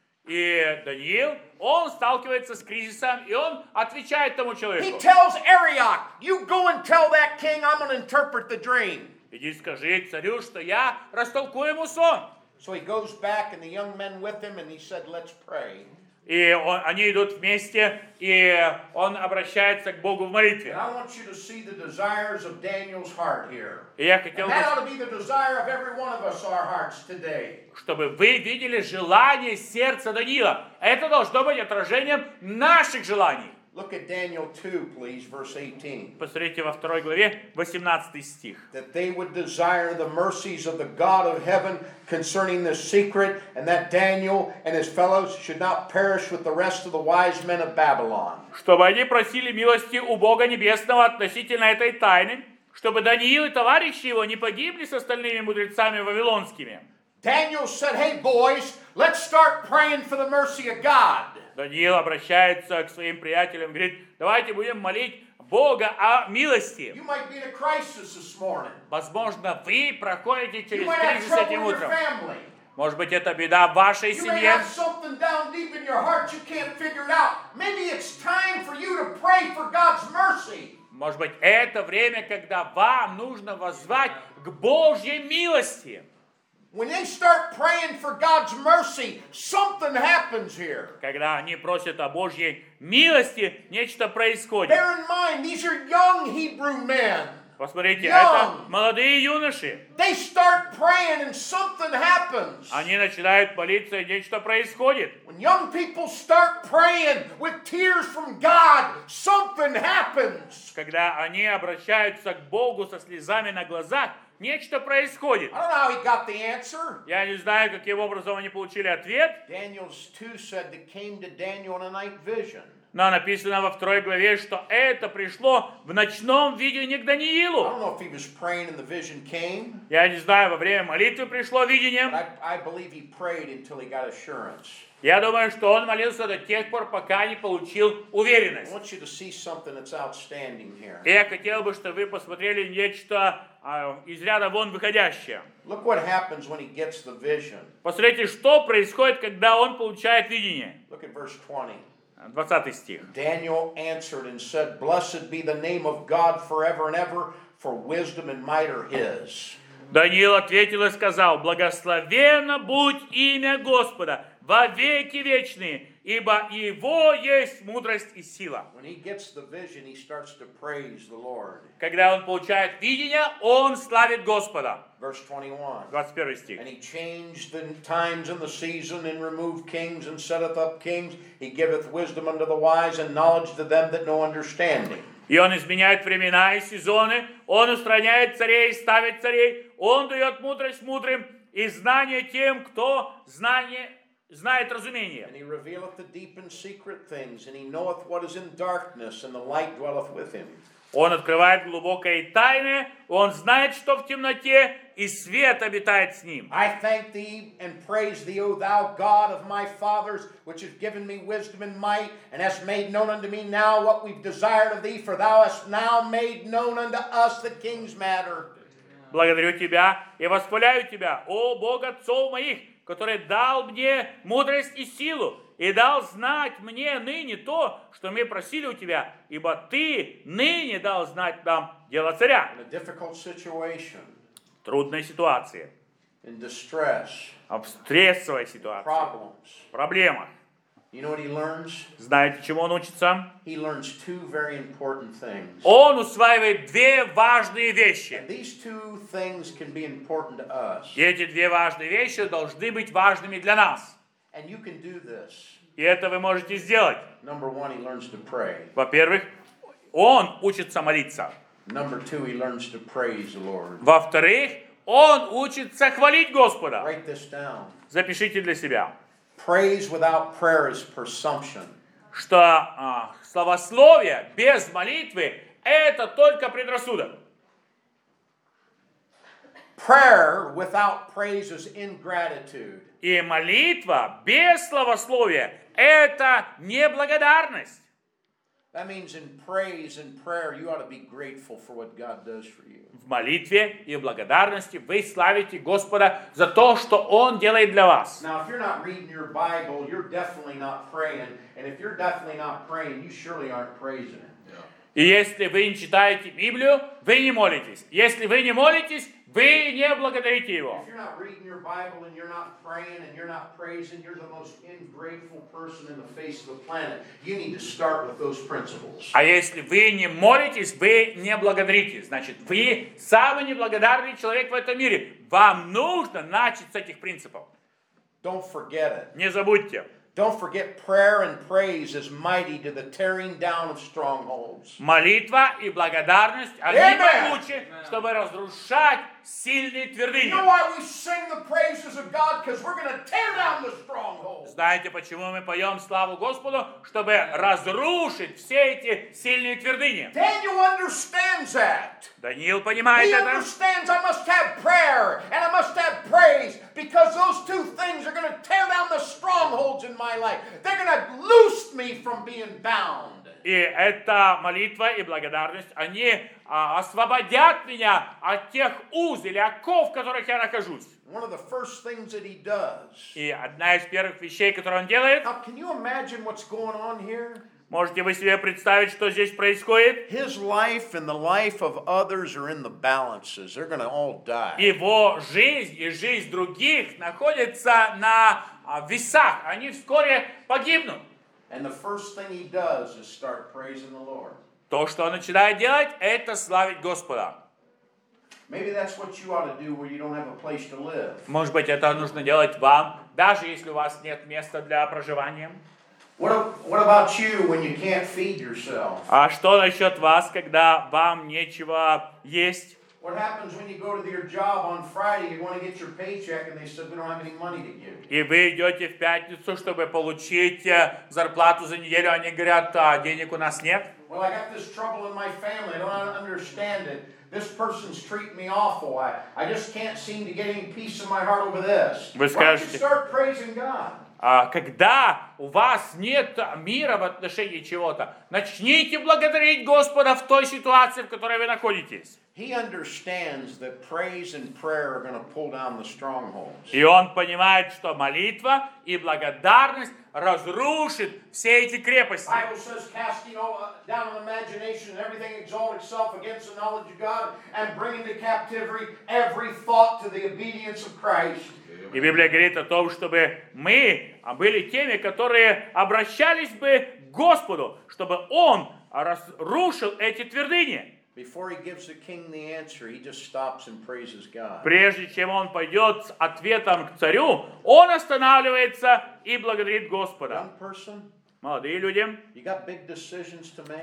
И Даниил, он сталкивается с кризисом, и он отвечает тому He человеку. tells Arioch, you go and tell that king I'm going to interpret the dream. Иди скажи царю, что я растолкую ему сон. So he goes back and the young men with him and he said, let's pray. И они идут вместе, и он обращается к Богу в And молитве. I want you to see the desires of Daniel's heart here. И я хотел And бы, that ought to be the desire of every one of us, our hearts today. чтобы вы видели желание сердца Даниила. Это должно быть отражением наших желаний. Look at Daniel 2, please, verse 18. Посмотрите во 2 главе, 18 стих. That they would desire the mercies of the God of heaven concerning this secret, and that Daniel and his fellows should not perish with the rest of the wise men of Babylon. Чтобы они просили милости у Бога Небесного относительно этой тайны, чтобы Даниил и товарищи его не погибли с остальными мудрецами вавилонскими. Daniel said, hey boys, let's start praying for the mercy of God. Даниил обращается к своим приятелям, говорит, давайте будем молить Бога о милости. You might be in a crisis this morning. Возможно, вы проходите You через might have кризис trouble этим in your утром. family. Может быть, это беда в вашей You may семье. have something down deep in your heart you can't figure it out. Maybe it's time for you to pray for God's mercy. Может быть, это время, когда вам нужно воззвать к Божьей милости. When they start praying for God's mercy, something happens here. Когда они просят о Божьей милости, нечто происходит. Bear in mind, these are young Hebrew men. Посмотрите, Young. это молодые юноши. They start praying and something happens. Они начинают молиться, и нечто происходит. When young people start praying with tears from God, something happens. Когда они обращаются к Богу со слезами на глазах, нечто происходит. I don't know how he got the answer. Я не знаю, каким образом они получили ответ, Daniel 2 said that came to Daniel in a night vision. но написано во 2 главе, что это пришло в ночном видении к I Даниилу. don't know if he was praying and the vision came, Я не знаю, во время молитвы пришло видение. but I believe he prayed until he got assurance. Я думаю, что он молился до тех пор, пока не получил I уверенность. want you to see something that's outstanding here. И я хотел бы, чтобы вы посмотрели нечто из ряда вон выходящее. Look what happens when he gets the vision. Посмотрите, что происходит, когда он получает видение. Look at verse 20. 20 стих. Daniel answered and said, Blessed be the name of God forever and ever, for wisdom and might are his. Даниил ответил и сказал, благословенно будь имя Господа во веки вечные, ибо Его есть мудрость и сила. When he gets the vision, he starts to praise the Lord. Когда он получает видение, он славит Господа. Verse 21. 21 стих. And he changed the times and the season, and removed kings, and setteth up kings. He giveth wisdom unto the wise, and knowledge to them that know understanding. И он изменяет времена и сезоны, он устраняет царей и ставит царей, он дает мудрость мудрым и знание тем, кто знает разумение. And he revealeth the deep and secret things, and he knoweth what is in darkness, and the light dwelleth with him. Он открывает глубокое и тайное, он знает, что в темноте, и свет обитает с ним. I thank thee and praise thee, O thou God of my fathers, which hast given me wisdom and might, and hast made known unto me now what we've desired of thee, for thou hast now made known unto us the king's matter. Благодарю тебя и восхваляю тебя, о Бог отцов моих, который дал мне мудрость и силу, и дал знать мне ныне то, что мы просили у тебя, ибо ты ныне дал знать нам дело царя. In a difficult situation, Трудная ситуация, in distress, в стрессовой ситуации, problems, проблемах. you know what he learns? Знаете, чему он учится? He learns two very important things. Он усваивает две важные вещи. And these two things can be important to us. И эти две важные вещи должны быть важными для нас. And you can do this. И это вы можете сделать. Number one, he learns to pray. Во-первых, он учится молиться. Number two, he learns to praise the Lord. Во-вторых, он учится хвалить Господа. Write this down. Запишите для себя, Praise without prayer is presumption. что славословие без молитвы – это только предрассудок. Prayer without praise is ingratitude. И молитва без славословия – это неблагодарность. That means in praise and prayer, you ought to be grateful for what God does for you. В молитве и благодарности вы славите Господа за то, что Он делает для вас. Now, if you're not reading your Bible, you're definitely not praying. And if you're definitely not praying, you surely aren't praising Him. И если вы не читаете Библию, вы не молитесь. Если вы не молитесь, вы не благодарите Его. If you're not reading your Bible and you're not praying and you're not praising, you're the most ingrateful person in the face of the planet. You need to start with those principles. А если вы не молитесь, вы не благодарите. Значит, вы самый неблагодарный человек в этом мире. Вам нужно начать с этих принципов. Don't forget it. Не забудьте. Don't forget prayer and praise is mighty to the tearing down of strongholds. Молитва и благодарность, они могучи, чтобы разрушать сильные твердыни. You know why we sing the praises of God? Because we're going to tear down the strongholds. Знаете, почему мы поем славу Господу? Чтобы разрушить все эти сильные твердыни. Daniel understands that. Даниил понимает He это. understands I must have prayer and I must have praise because those two things are going to tear down the strongholds in my life. They're going to loose me from being bound. И эта молитва и благодарность, они освободят меня от тех уз или оков, в которых я нахожусь. One of the first things that he does. И одна из первых вещей, которую он делает, Now, can you imagine what's going on here? можете вы себе представить, что здесь происходит? His life and the life of others are in the balances. They're going to all die. Его жизнь и жизнь других находятся на весах. Они вскоре погибнут. And the first thing he does is start praising the Lord. То, что он начинает делать, это славить Господа. Maybe that's what you ought to do where you don't have a place to live. Может быть, это нужно делать вам, даже если у вас нет места для проживания. What about you when you can't feed yourself? А что насчет вас, когда вам нечего есть? What happens when you go to your job on Friday, you want to get your paycheck, and they said, we don't have any money to give you? И вы идете в пятницу, чтобы получить зарплату за неделю, они говорят, денег у нас нет. Well, I got this trouble in my family. I don't understand it. This person's treating me awful. I just can't seem to get any peace in my heart over this. Вы Why don't you скажете, start praising God? Когда у вас нет мира в отношении чего-то, начните благодарить Господа в той ситуации, в которой вы находитесь. He understands that praise and prayer are going to pull down the strongholds. И он понимает, что молитва и благодарность разрушит все эти крепости. The Bible says, casting down an imagination and everything exalt itself against the knowledge of God and bringing to captivity every thought to the obedience of Christ. И Библия говорит о том, чтобы мы были теми, которые обращались бы к Господу, чтобы Он разрушил эти твердыни. Before he gives the king the answer, he just stops and praises God. Прежде чем он пойдет с ответом к царю, он останавливается и благодарит Господа. Young person, Молодые люди, you got big decisions to make.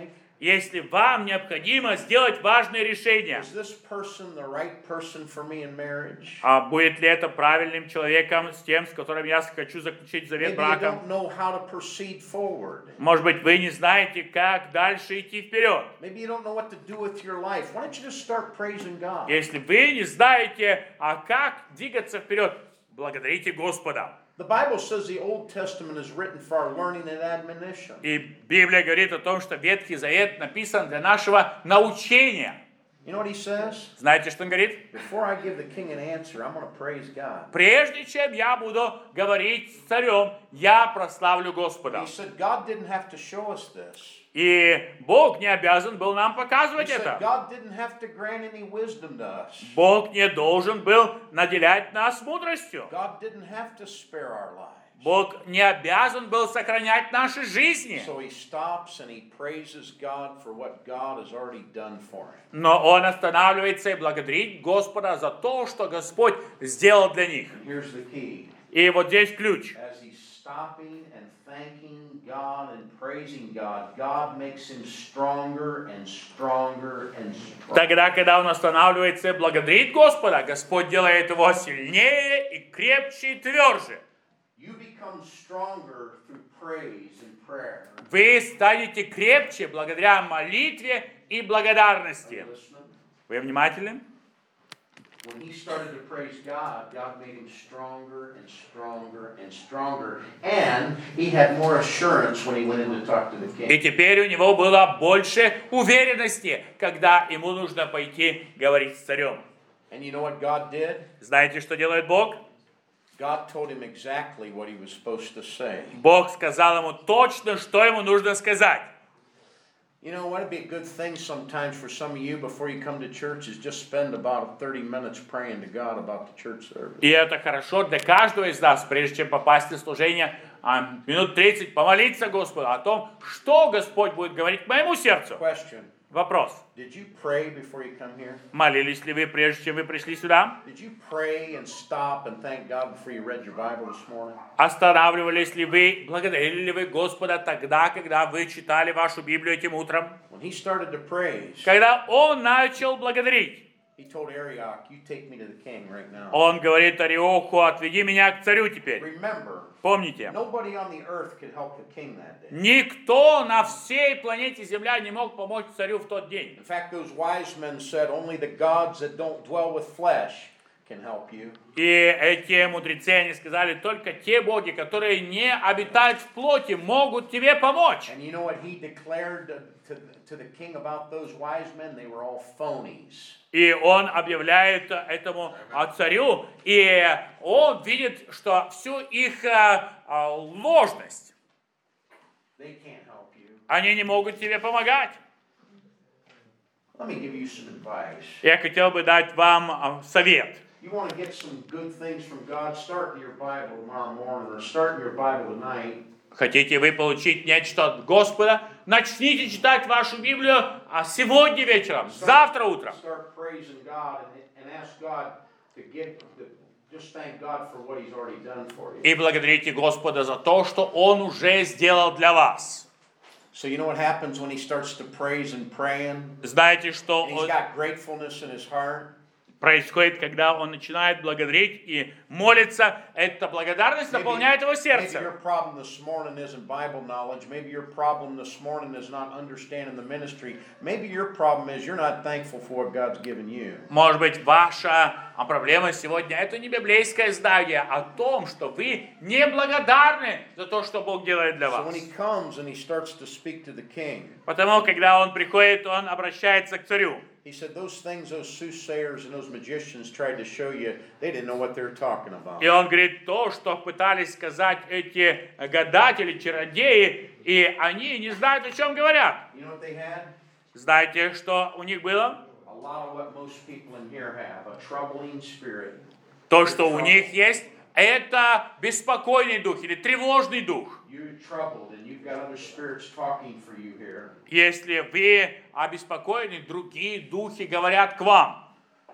Если вам необходимо сделать важное решение, Is this person the right person for me in marriage? а будет ли это правильным человеком, с тем, с которым я хочу заключить завет Maybe you брака? don't know how to proceed forward. Может быть, вы не знаете, как дальше идти вперед. Maybe you don't know what to do with your life. Why don't you just start praising God? Если вы не знаете, как двигаться вперед, благодарите Господа. The Bible says the Old Testament is written for our learning and admonition. И Библия говорит о том, что Ветхий Завет написан для нашего научения. You know what he says? Знаете, что он говорит? Before I give the king an answer, I'm going to praise God. Прежде чем я буду говорить с царем, я прославлю Господа. He said God didn't have to show us this. И Бог не обязан был нам He показывать said это. God didn't have to grant any wisdom to us. Бог не должен был наделять нас мудростью. God didn't have to spare our lives. Бог не обязан был сохранять наши жизни. So he stops and he praises God for what God has already done for him. Но он останавливается и благодарит Господа за то, что Господь сделал для них. And here's the key. И вот здесь ключ. As he's stopping and thanking God and praising God, God makes him stronger and stronger and stronger. Тогда, когда он останавливается и благодарит Господа, Господь делает его сильнее и крепче и тверже. You become stronger through praise and prayer. Вы станете крепче благодаря молитве и благодарности. Listening? Вы внимательны? When he started to praise God, God made him stronger and stronger and stronger. And he had more assurance when he went in to talk to the И king. теперь у него было больше уверенности, когда ему нужно пойти говорить с царем. And you know what God did? Знаете, что делает Бог? God told him exactly what he was supposed to say. Бог сказал ему точно, что ему нужно сказать. You know what would be a good thing sometimes for some of you before you come to church is just spend about 30 minutes praying to God about the church service. И это хорошо для каждого из нас, прежде чем попасть на служение, минут 30 помолиться Господу о том, что Господь будет говорить к моему сердцу. Question. Вопрос. Did you pray before you come here? Молились ли вы, прежде чем вы пришли сюда? Did you pray and stop and thank God before you read your Bible this morning? Останавливались ли вы, благодарили ли вы Господа тогда, когда вы читали вашу Библию этим утром? When he started to praise, Когда он начал благодарить, he told Arioch, you take me to the king right now. он говорит Ариоху, отведи меня к царю теперь. Remember, Помните, nobody on the earth could help the king that day. никто на всей планете Земля не мог помочь царю в тот день. In fact, those wise men said, only the gods that don't dwell with flesh can help you. И эти мудрецы, они сказали, только те боги, которые не обитают в плоти, могут тебе помочь. And you know what he declared to the king about those wise men? They were all phonies. И он объявляет этому царю, и он видит, что всю их ложность, They can't help you. они не могут тебе помогать. Let me give you some advice. Я хотел бы дать вам совет. You want to get some good things from God, start in your Bible tomorrow morning or start in your Bible tonight. Хотите вы получить нечто от Господа? Начните читать вашу Библию сегодня вечером, завтра утром. Start praising God and ask God to just thank God for what He's already done for you. И благодарите Господа за то, что Он уже сделал для вас. So you know what happens when he starts to praise and praying? Знаете, что And he's got gratefulness in his heart. происходит, когда он начинает благодарить и молиться? Эта благодарность наполняет его Maybe сердце. your problem this morning isn't Bible knowledge. Maybe your problem this morning is not understanding the ministry. Maybe your problem is you're not thankful for what God's given you. Может быть, ваша проблема сегодня это не библейское знание, а о том, что вы не благодарны за то, что Бог делает для So вас. when he comes and he starts to speak to the king, Потому, когда он приходит, он обращается к царю. he said those things those soothsayers and those magicians tried to show you, they didn't know what they were talking about. И он говорит то, что пытались сказать эти гадатели, чародеи, и они не знают, о чем говорят. You know what they had? Знаете, что у них было? A lot of what most people in here have, a troubling spirit. То, что у них есть, это беспокойный дух или тревожный дух. You're troubled and you've got other spirits talking for you here. Если вы обеспокоены, другие духи говорят к вам.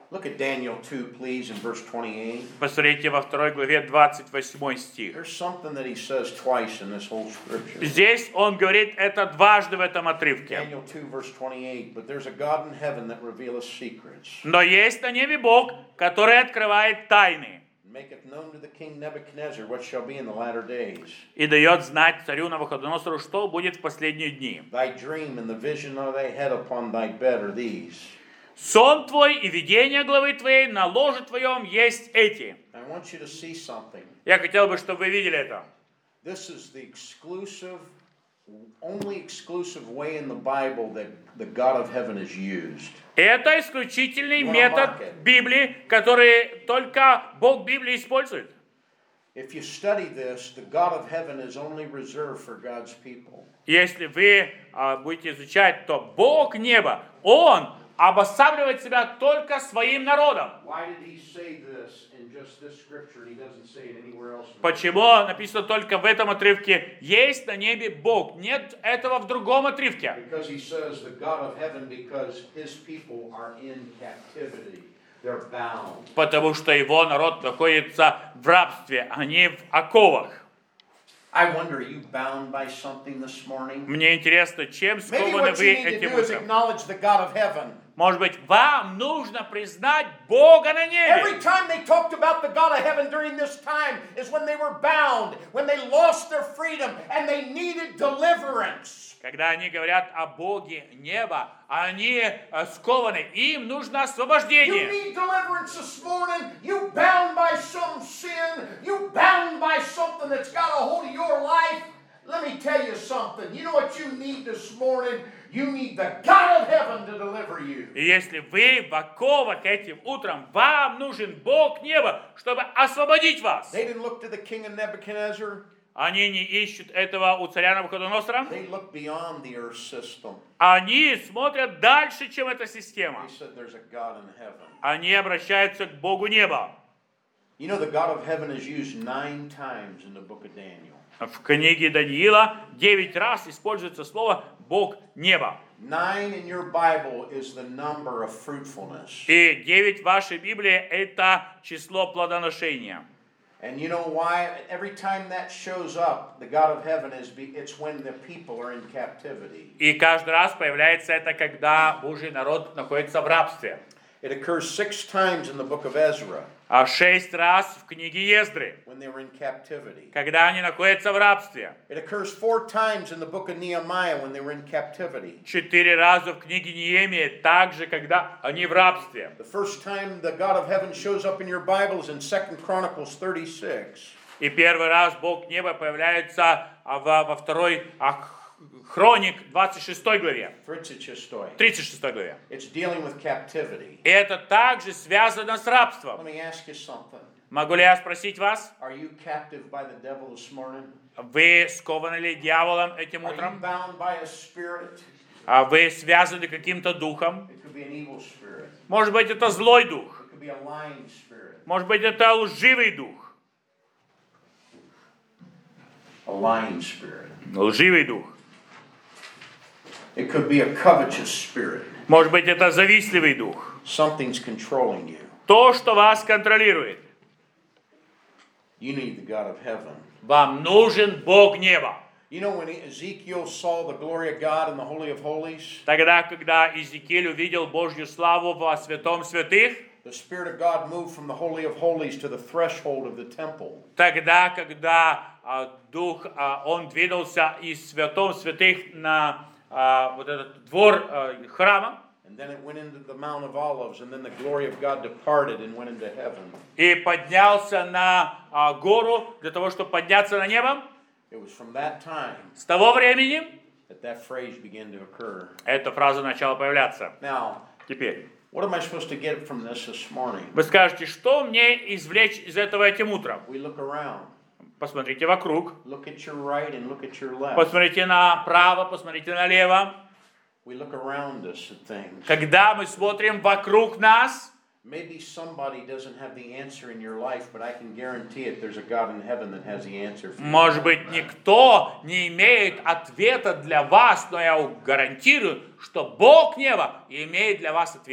Look at Daniel 2, please, in verse 28. Посмотрите во 2 главе 28 стих. There's something that he says twice in this whole scripture. Здесь он говорит это дважды в этом отрывке. Daniel 2, verse 28. But there's a God in heaven that revealeth secrets. Но есть на небе Бог, который открывает тайны Maketh known to the king Nebuchadnezzar what shall be in the latter days. и дает знать царю Навуходоносору, что будет в последние дни. Thy dream and the vision of thy head upon thy bed are these. Сон твой и видение главы твоей на ложе твоем есть эти. I want you to see something. Я хотел бы, чтобы вы видели это. This is the only exclusive way in the Bible that the God of heaven is used. Это исключительный метод Библии, который только Бог Библии использует. If you study this, the God of heaven is only reserved for God's people. Если вы будете изучать, то Бог неба, Он обосабливает себя только своим народом. Why did he say this in just this scripture and he doesn't say it anywhere else? Почему написано только в этом отрывке «Есть на небе Бог»? Нет этого в другом отрывке. Because he says the God of heaven, because his people are in captivity. They're bound. Потому что его народ находится в рабстве, они в оковах. I wonder, are you bound by something this morning? Мне интересно, чем Maybe скованы what вы you need to этим do is утром? acknowledge the God of heaven. Может быть, вам нужно признать Бога на небе. Every time they talked about the God of heaven during this time is when they were bound, when they lost their freedom and they needed deliverance. Когда они говорят о Боге неба, они скованы, им нужно освобождение. You need deliverance this morning. You bound by some sin. You bound by something that's got a hold of your life. Let me tell you something. You know what you need this morning? You need the God of heaven to deliver you. И если вы в оковах этим утром, вам нужен Бог неба, чтобы освободить вас. They didn't look to the king of Nebuchadnezzar. Они не ищут этого у царя Навуходоносора. They look beyond the earth system. Они смотрят дальше, чем эта система. They said there's a God in heaven. Они обращаются к Богу неба. You know the God of heaven is used 9 times in the book of Daniel. В книге Даниила 9 раз используется слово «Бог неба». 9 in your Bible is the number of fruitfulness. И 9 в вашей Библии – это число плодоношения. And you know why? Every time that shows up, the God of heaven it's when the people are in captivity. И каждый раз появляется это, когда Божий народ находится в рабстве. It occurs 6 times in the book of Ezra. А 6 раз в книге Ездры, When they were in captivity. когда они находятся в рабстве. It occurs 4 times in the book of Nehemiah when they were in captivity. 4 раза в книге Неемии, также, когда они в рабстве. The first time the God of heaven shows up in your Bible is in 2 Chronicles 36. И первый раз Бог неба появляется во второй Хроник 26 главе. 36 главе. It's dealing with captivity. И это также связано с Let рабством. me ask you something. Могу ли я спросить вас, Are you captive by the devil this morning? вы скованы ли дьяволом этим Are you утром? bound by a spirit? А вы связаны каким-то духом? It could be an evil spirit. Может быть, это злой дух. It could be a lying spirit. Может быть, это лживый дух. A lying spirit. Лживый дух. It could be a covetous spirit. Может быть, это завистливый дух. Something's controlling you. То, что вас контролирует. You need the God of heaven. Вам нужен Бог неба. You know when Ezekiel saw the glory of God in the Holy of Holies? Тогда, когда Иезекииль увидел Божью славу во святом святых, The Spirit of God moved from the Holy of Holies to the threshold of the temple. тогда, когда Дух, он двинулся из святом святых на вот этот двор храма, And then it went into the Mount of Olives, and then the glory of God departed and went into heaven. и поднялся на гору для того, чтобы подняться на небо, It was from that time с того времени that phrase began to occur. эта фраза начала появляться. Now, Теперь, what am I supposed to get from this morning? вы скажете, что мне извлечь из этого этим утром? We look around. Посмотрите вокруг, Look at your right and look at your left. посмотрите направо, посмотрите налево. We look around us at things. Когда мы смотрим вокруг нас, Maybe somebody doesn't have the answer in your life, but I can guarantee it, there's a God in heaven that has the answer for you. может быть, никто не имеет ответа для вас, но я гарантирую, что Бог неба имеет для вас ответ.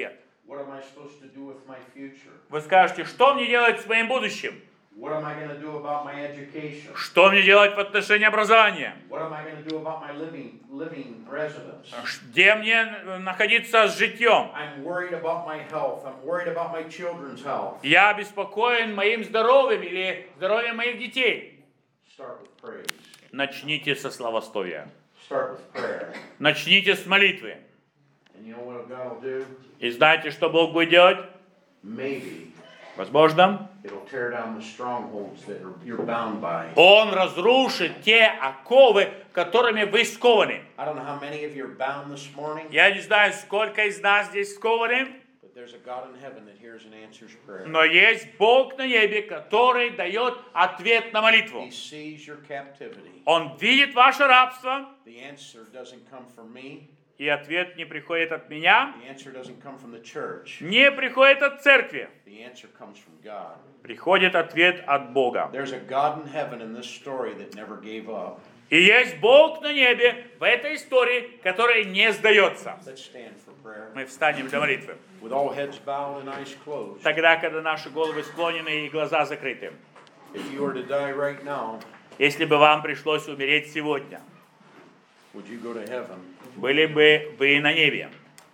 What am I supposed to do with my future? Вы скажете, что мне делать с моим будущим? What am I going to do about my education? Что мне делать в отношении образования? What am I going to do about my living residence? Где мне находиться с житьем? I'm worried about my health. I'm worried about my children's health. Я обеспокоен моим здоровьем или здоровьем моих детей. Start with praise. Начните со славословия. Start with prayer. Начните с молитвы. And you know what God will do? И знаете, что Бог будет делать? Maybe Возможно, it'll tear down the strongholds that you're bound by. Он разрушит те оковы, которыми вы скованы. I don't know how many of you are bound this morning, Я не знаю, сколько из нас здесь скованы, but there's a God in heaven that hears and answers prayer. но есть Бог на небе, который дает ответ на молитву. He sees your captivity. Он видит ваше рабство, The answer doesn't come from me. и ответ не приходит от меня, The answer doesn't come from the church. не приходит от церкви, The answer comes from God. приходит ответ от Бога. There's a God in heaven in this story that never gave up. И есть Бог на небе в этой истории, который не сдается. Let's stand for prayer. Мы встанем для молитвы. With all heads bowed and eyes closed. Тогда, когда наши головы склонены и глаза закрыты. If you were to die right now, Если бы вам пришлось умереть сегодня, would you go to heaven? были бы вы на небе?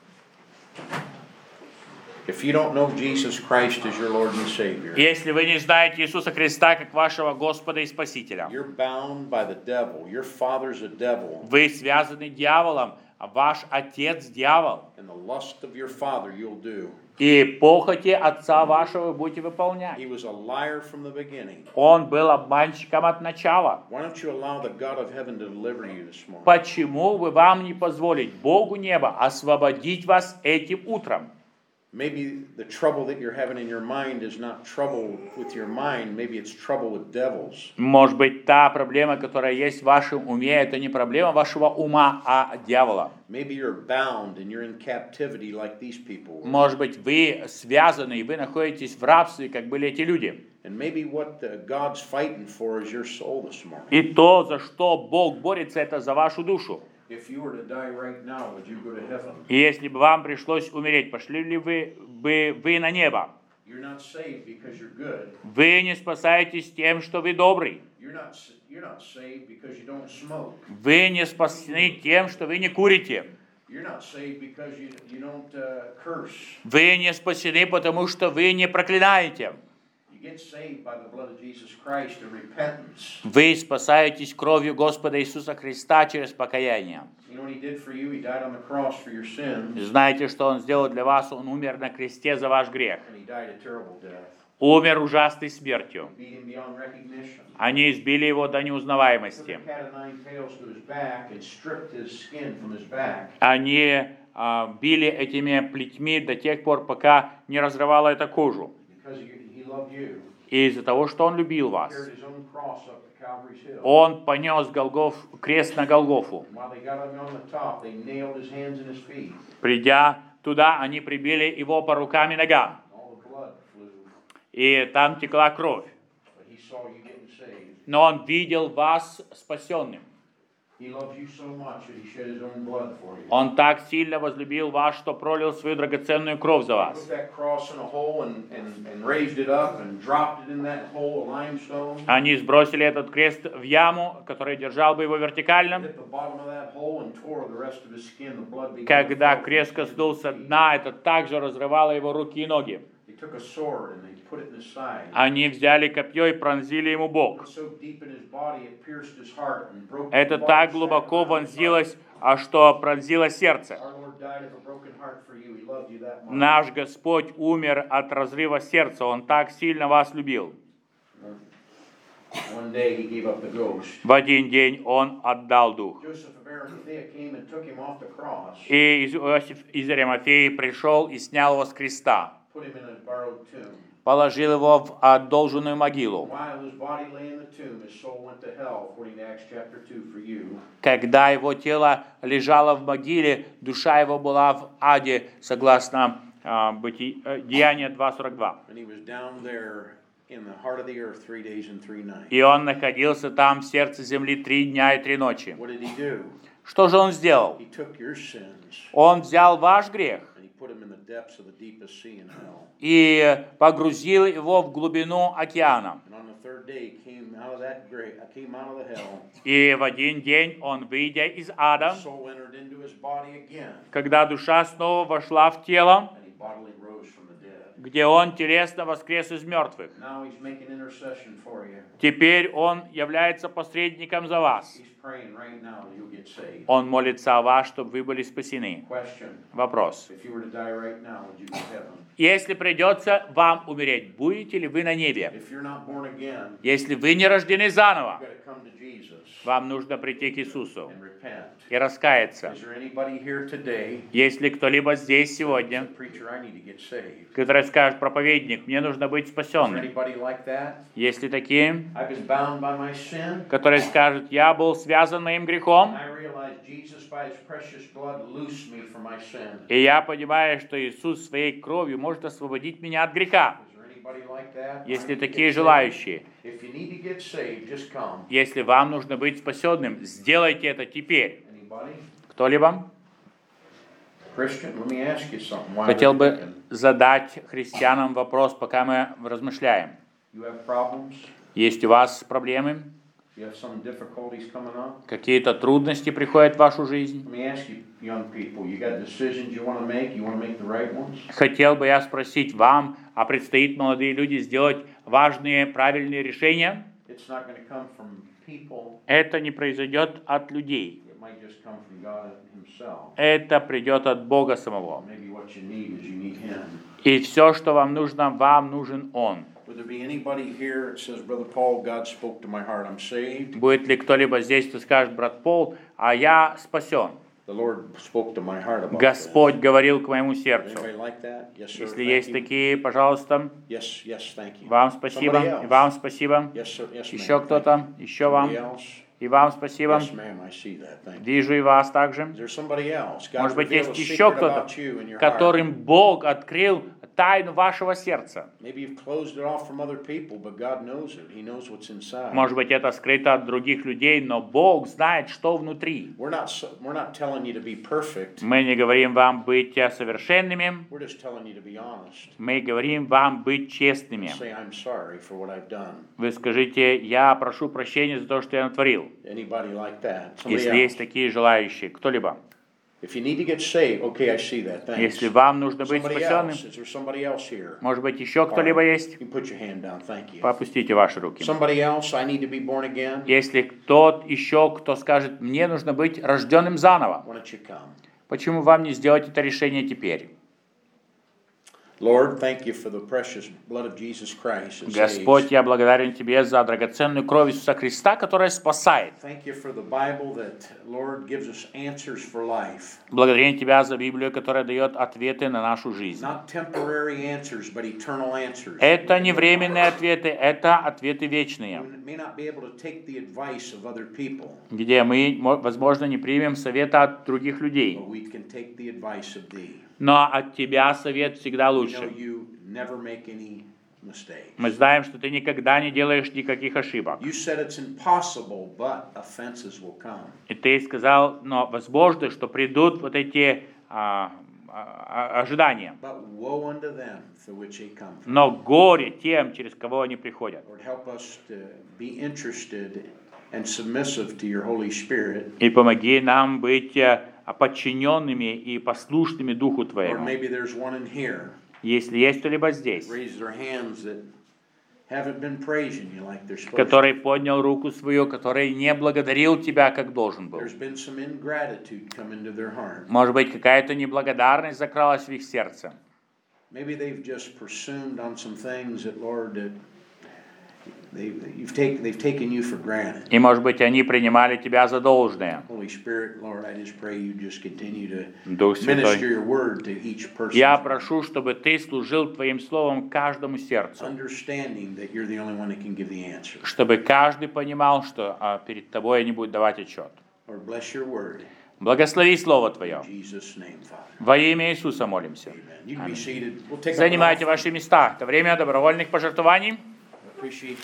If you don't know Jesus Christ as your Lord and Savior, Если вы не знаете Иисуса Христа как вашего Господа и Спасителя, you're bound by the devil. Your father's a devil. вы связаны дьяволом, а ваш отец дьявол. And the lust of your father you'll do. И похоти отца вашего вы будете выполнять. He was a liar from the beginning. Он был обманщиком от начала. Why don't you allow the God of heaven to deliver you this morning? Почему бы вам не позволить Богу неба освободить вас этим утром? Maybe the trouble that you're having in your mind is not trouble with your mind. Maybe it's trouble with devils. Может быть, та проблема, которая есть в вашем уме, это не проблема вашего ума, а дьявола. Maybe you're bound and you're in captivity like these people were. Может быть, вы связаны и вы находитесь в рабстве, как были эти люди. And maybe what God's fighting for is your soul this morning. И то, за что Бог борется, это за вашу душу. If you were to die right now, would you go to heaven? И если бы вам пришлось умереть, пошли ли вы на небо? You're not saved because you're good. Вы не спасаетесь тем, что вы добрый. You're not saved because you don't smoke. Вы не спасены тем, что вы не курите. You're not saved because you don't curse. Вы не спасены, потому что вы не проклинаете. You get saved by the blood of Jesus Christ and repentance. Вы спасаетесь кровью Господа Иисуса Христа через покаяние. You know what He did for you? He died on the cross for your sins, Знаете, что Он сделал для вас? Он умер на кресте за ваш грех. and He died a terrible death. Умер ужасной смертью. Beat Him beyond recognition. Они избили его до Took неузнаваемости. a cat of nine tails to his back and stripped his skin from his back. Они били этими плетьми до тех пор, пока не разрывало это кожу. Because He loved you. И из-за того, что Он любил вас, Carried His own cross up to Calvary's hill. Он понес крест на Голгофу. And while they got Him on the top, they nailed His hands and His feet. Придя туда, они прибили его по рукам и ногам. All the blood flew. И там текла кровь. But He saw you getting saved. Но Он видел вас спасенным. He loves you so much that He shed His own blood for you. Он так сильно возлюбил вас, что пролил свою драгоценную кровь за Put вас. that cross in a hole and raised it up and dropped it in that hole of limestone. Они сбросили этот крест в яму, который держал бы его вертикально. Hit the bottom of that hole and tore the rest of his skin. The blood began to Когда flow. крест коснулся дна, это также разрывало его руки и ноги. They took a sword and they put it in his side. Они взяли копье и пронзили ему It бок. was so deep in his body it pierced his heart and broke the Это bone так sac глубоко around his heart. вонзилось, а что пронзило сердце. Our Lord died of a broken heart for you. He loved you that much. Наш Господь умер от разрыва сердца. Он так сильно вас любил. One day he gave up the ghost. В один день Он отдал дух. Joseph of Arimathea came and took him off the cross, И Иосиф из Аримафеи пришел и снял его с креста. put him in a borrowed tomb. Положил его в одолженную могилу. While his body lay in the tomb, his soul went to hell, according to Acts chapter 2 for you. Когда его тело лежало в могиле, душа его была в аде, согласно Деяния 2:42. And he was down there in the heart of the earth 3 days and 3 nights. И он находился там в сердце земли 3 дня и 3 ночи. What did he do? Что же он сделал? He took your sins Он взял ваш грех and he put him in the depths of the deepest sea in hell. и погрузил его в глубину океана. And on the third day he came out of that grave, came out of the hell. И в один день он, выйдя из ада, Soul entered into his body again. когда душа снова вошла в тело, And he bodily rose from the dead. где он телесно воскрес из мертвых, Now he's making intercession for you. теперь он является посредником за вас. He's praying right now that you'll get saved. Он молится о вас, чтобы вы были спасены. Question. Вопрос. If you were to die right now, would you go to heaven? Если придется вам умереть, будете ли вы на небе? If you're not born again, Если вы не рождены заново, you've got to come to Jesus вам нужно прийти к Иисусу and repent. и раскаяться. Is there anybody here today? Если кто-либо здесь сегодня, Preacher, I need to get saved. который скажет: проповедник, мне нужно быть Is there спасенным. anybody like that? Есть ли такие, I've been bound by my sin. которые скажут: я был связан моим грехом, I realize Jesus by his precious blood loosed me from my sin. и я понимаю, что Иисус своей кровью может освободить меня от греха. Is there anybody like that? Есть I ли need to такие get saved. желающие? If you need to get saved, just come. Если вам нужно быть спасенным, сделайте это теперь. Anybody? Кто-либо? Christian, let me ask you something. Why Хотел we're бы thinking. задать христианам вопрос, пока мы размышляем. You have problems? Есть у вас проблемы? You have some difficulties coming up? Какие-то трудности приходят в вашу жизнь? Let me ask you, young people, you got decisions you want to make? You want to make the right ones? Хотел бы я спросить вам, а предстоит, молодые люди, сделать важные, правильные решения? It's not going to come from people. Это не произойдет от людей. It might just come from God himself. Это придет от Бога самого. Maybe what you need is you need him. И все, что вам нужен Он. Would there be anybody here that says, Brother Paul, God spoke to my heart, I'm saved? Будет ли кто-либо здесь, кто скажет: брат Пол, а я спасен? The Lord spoke to my heart about Господь говорил к моему this. сердцу. Anybody like that? Yes, sir. Если Thank есть you. такие, пожалуйста, Yes, yes, thank you. вам Somebody спасибо, else? и вам спасибо. Yes, sir. Yes, Еще ma'am. кто-то, еще Somebody вам, else? и вам спасибо. Yes, ma'am, I see that. Thank you. Вижу и вас также. Is there somebody else? God Может быть, revealed есть a еще secret кто-то, about you in your heart. которым Бог открыл тайну вашего сердца. Maybe you've closed it off from other people, but God knows it. He knows what's inside. Может быть, это скрыто от других людей, но Бог знает, что внутри. We're not telling you to be perfect. Мы не говорим вам быть совершенными, We're just telling you to be honest. мы говорим вам быть честными. Say, I'm sorry for what I've done. Вы скажите: я прошу прощения за то, что я натворил. Anybody like that? Somebody Если else? есть такие желающие, кто-либо. If you need to get saved, okay, I see that. Thanks. Если вам нужно быть Somebody спасенным, else? Is there somebody else here? может быть, еще All right. кто-либо есть, You can put your hand down. Thank you. попустите ваши руки. Somebody else? I need to be born again. Если кто-то еще, кто скажет: мне нужно быть рожденным заново, Why don't you come? почему вам не сделать это решение теперь? Lord, thank you for the precious blood of Jesus Christ. that Господь, saves. я благодарен Тебе за драгоценную кровь Иисуса Христа, которая спасает. Thank you for the Bible that, Lord, gives us answers for life. Благодарен Тебя за Библию, которая дает ответы на нашу жизнь. Not temporary answers, but eternal answers. Это не временные ответы, это ответы вечные, We may not be able to take the advice of other people, где мы, возможно, не примем совета от других людей, but we can take the advice of Thee. но от Тебя совет всегда We know лучше. you never make any mistakes. Мы знаем, что Ты никогда не делаешь никаких ошибок. You said it's impossible, but offenses will come. И Ты сказал: но возможно, что придут вот эти ожидания. But woe unto them through which they come from. Но горе тем, через кого они приходят. Lord, help us to be interested and submissive to your Holy Spirit. И помоги нам быть подчиненными и послушными Духу Lord, Твоему. maybe there's one in here Если есть кто-либо здесь, raise their hands that haven't been praising you like they're supposed to. который поднял руку свою, который не благодарил Тебя, как должен был. There's been some ingratitude come into their heart. Может быть, какая-то неблагодарность закралась в их сердце. Maybe they've just presumed on some things that, Lord, that they've taken you for granted. И, может быть, они принимали Тебя за должное. Holy Spirit, Lord, I just pray you just continue to Дух minister Святой, your word to each person. я прошу, чтобы Ты служил Твоим Словом каждому сердцу, Understanding that you're the only one that can give the answer. чтобы каждый понимал, что перед Тобой они будут давать отчет. Lord, bless your word. Благослови Слово Твое. In Jesus' name, Father. Во имя Иисуса молимся. Amen. You can be seated. We'll take up an Занимайте offering. ваши места. Это время добровольных пожертвований. Appreciate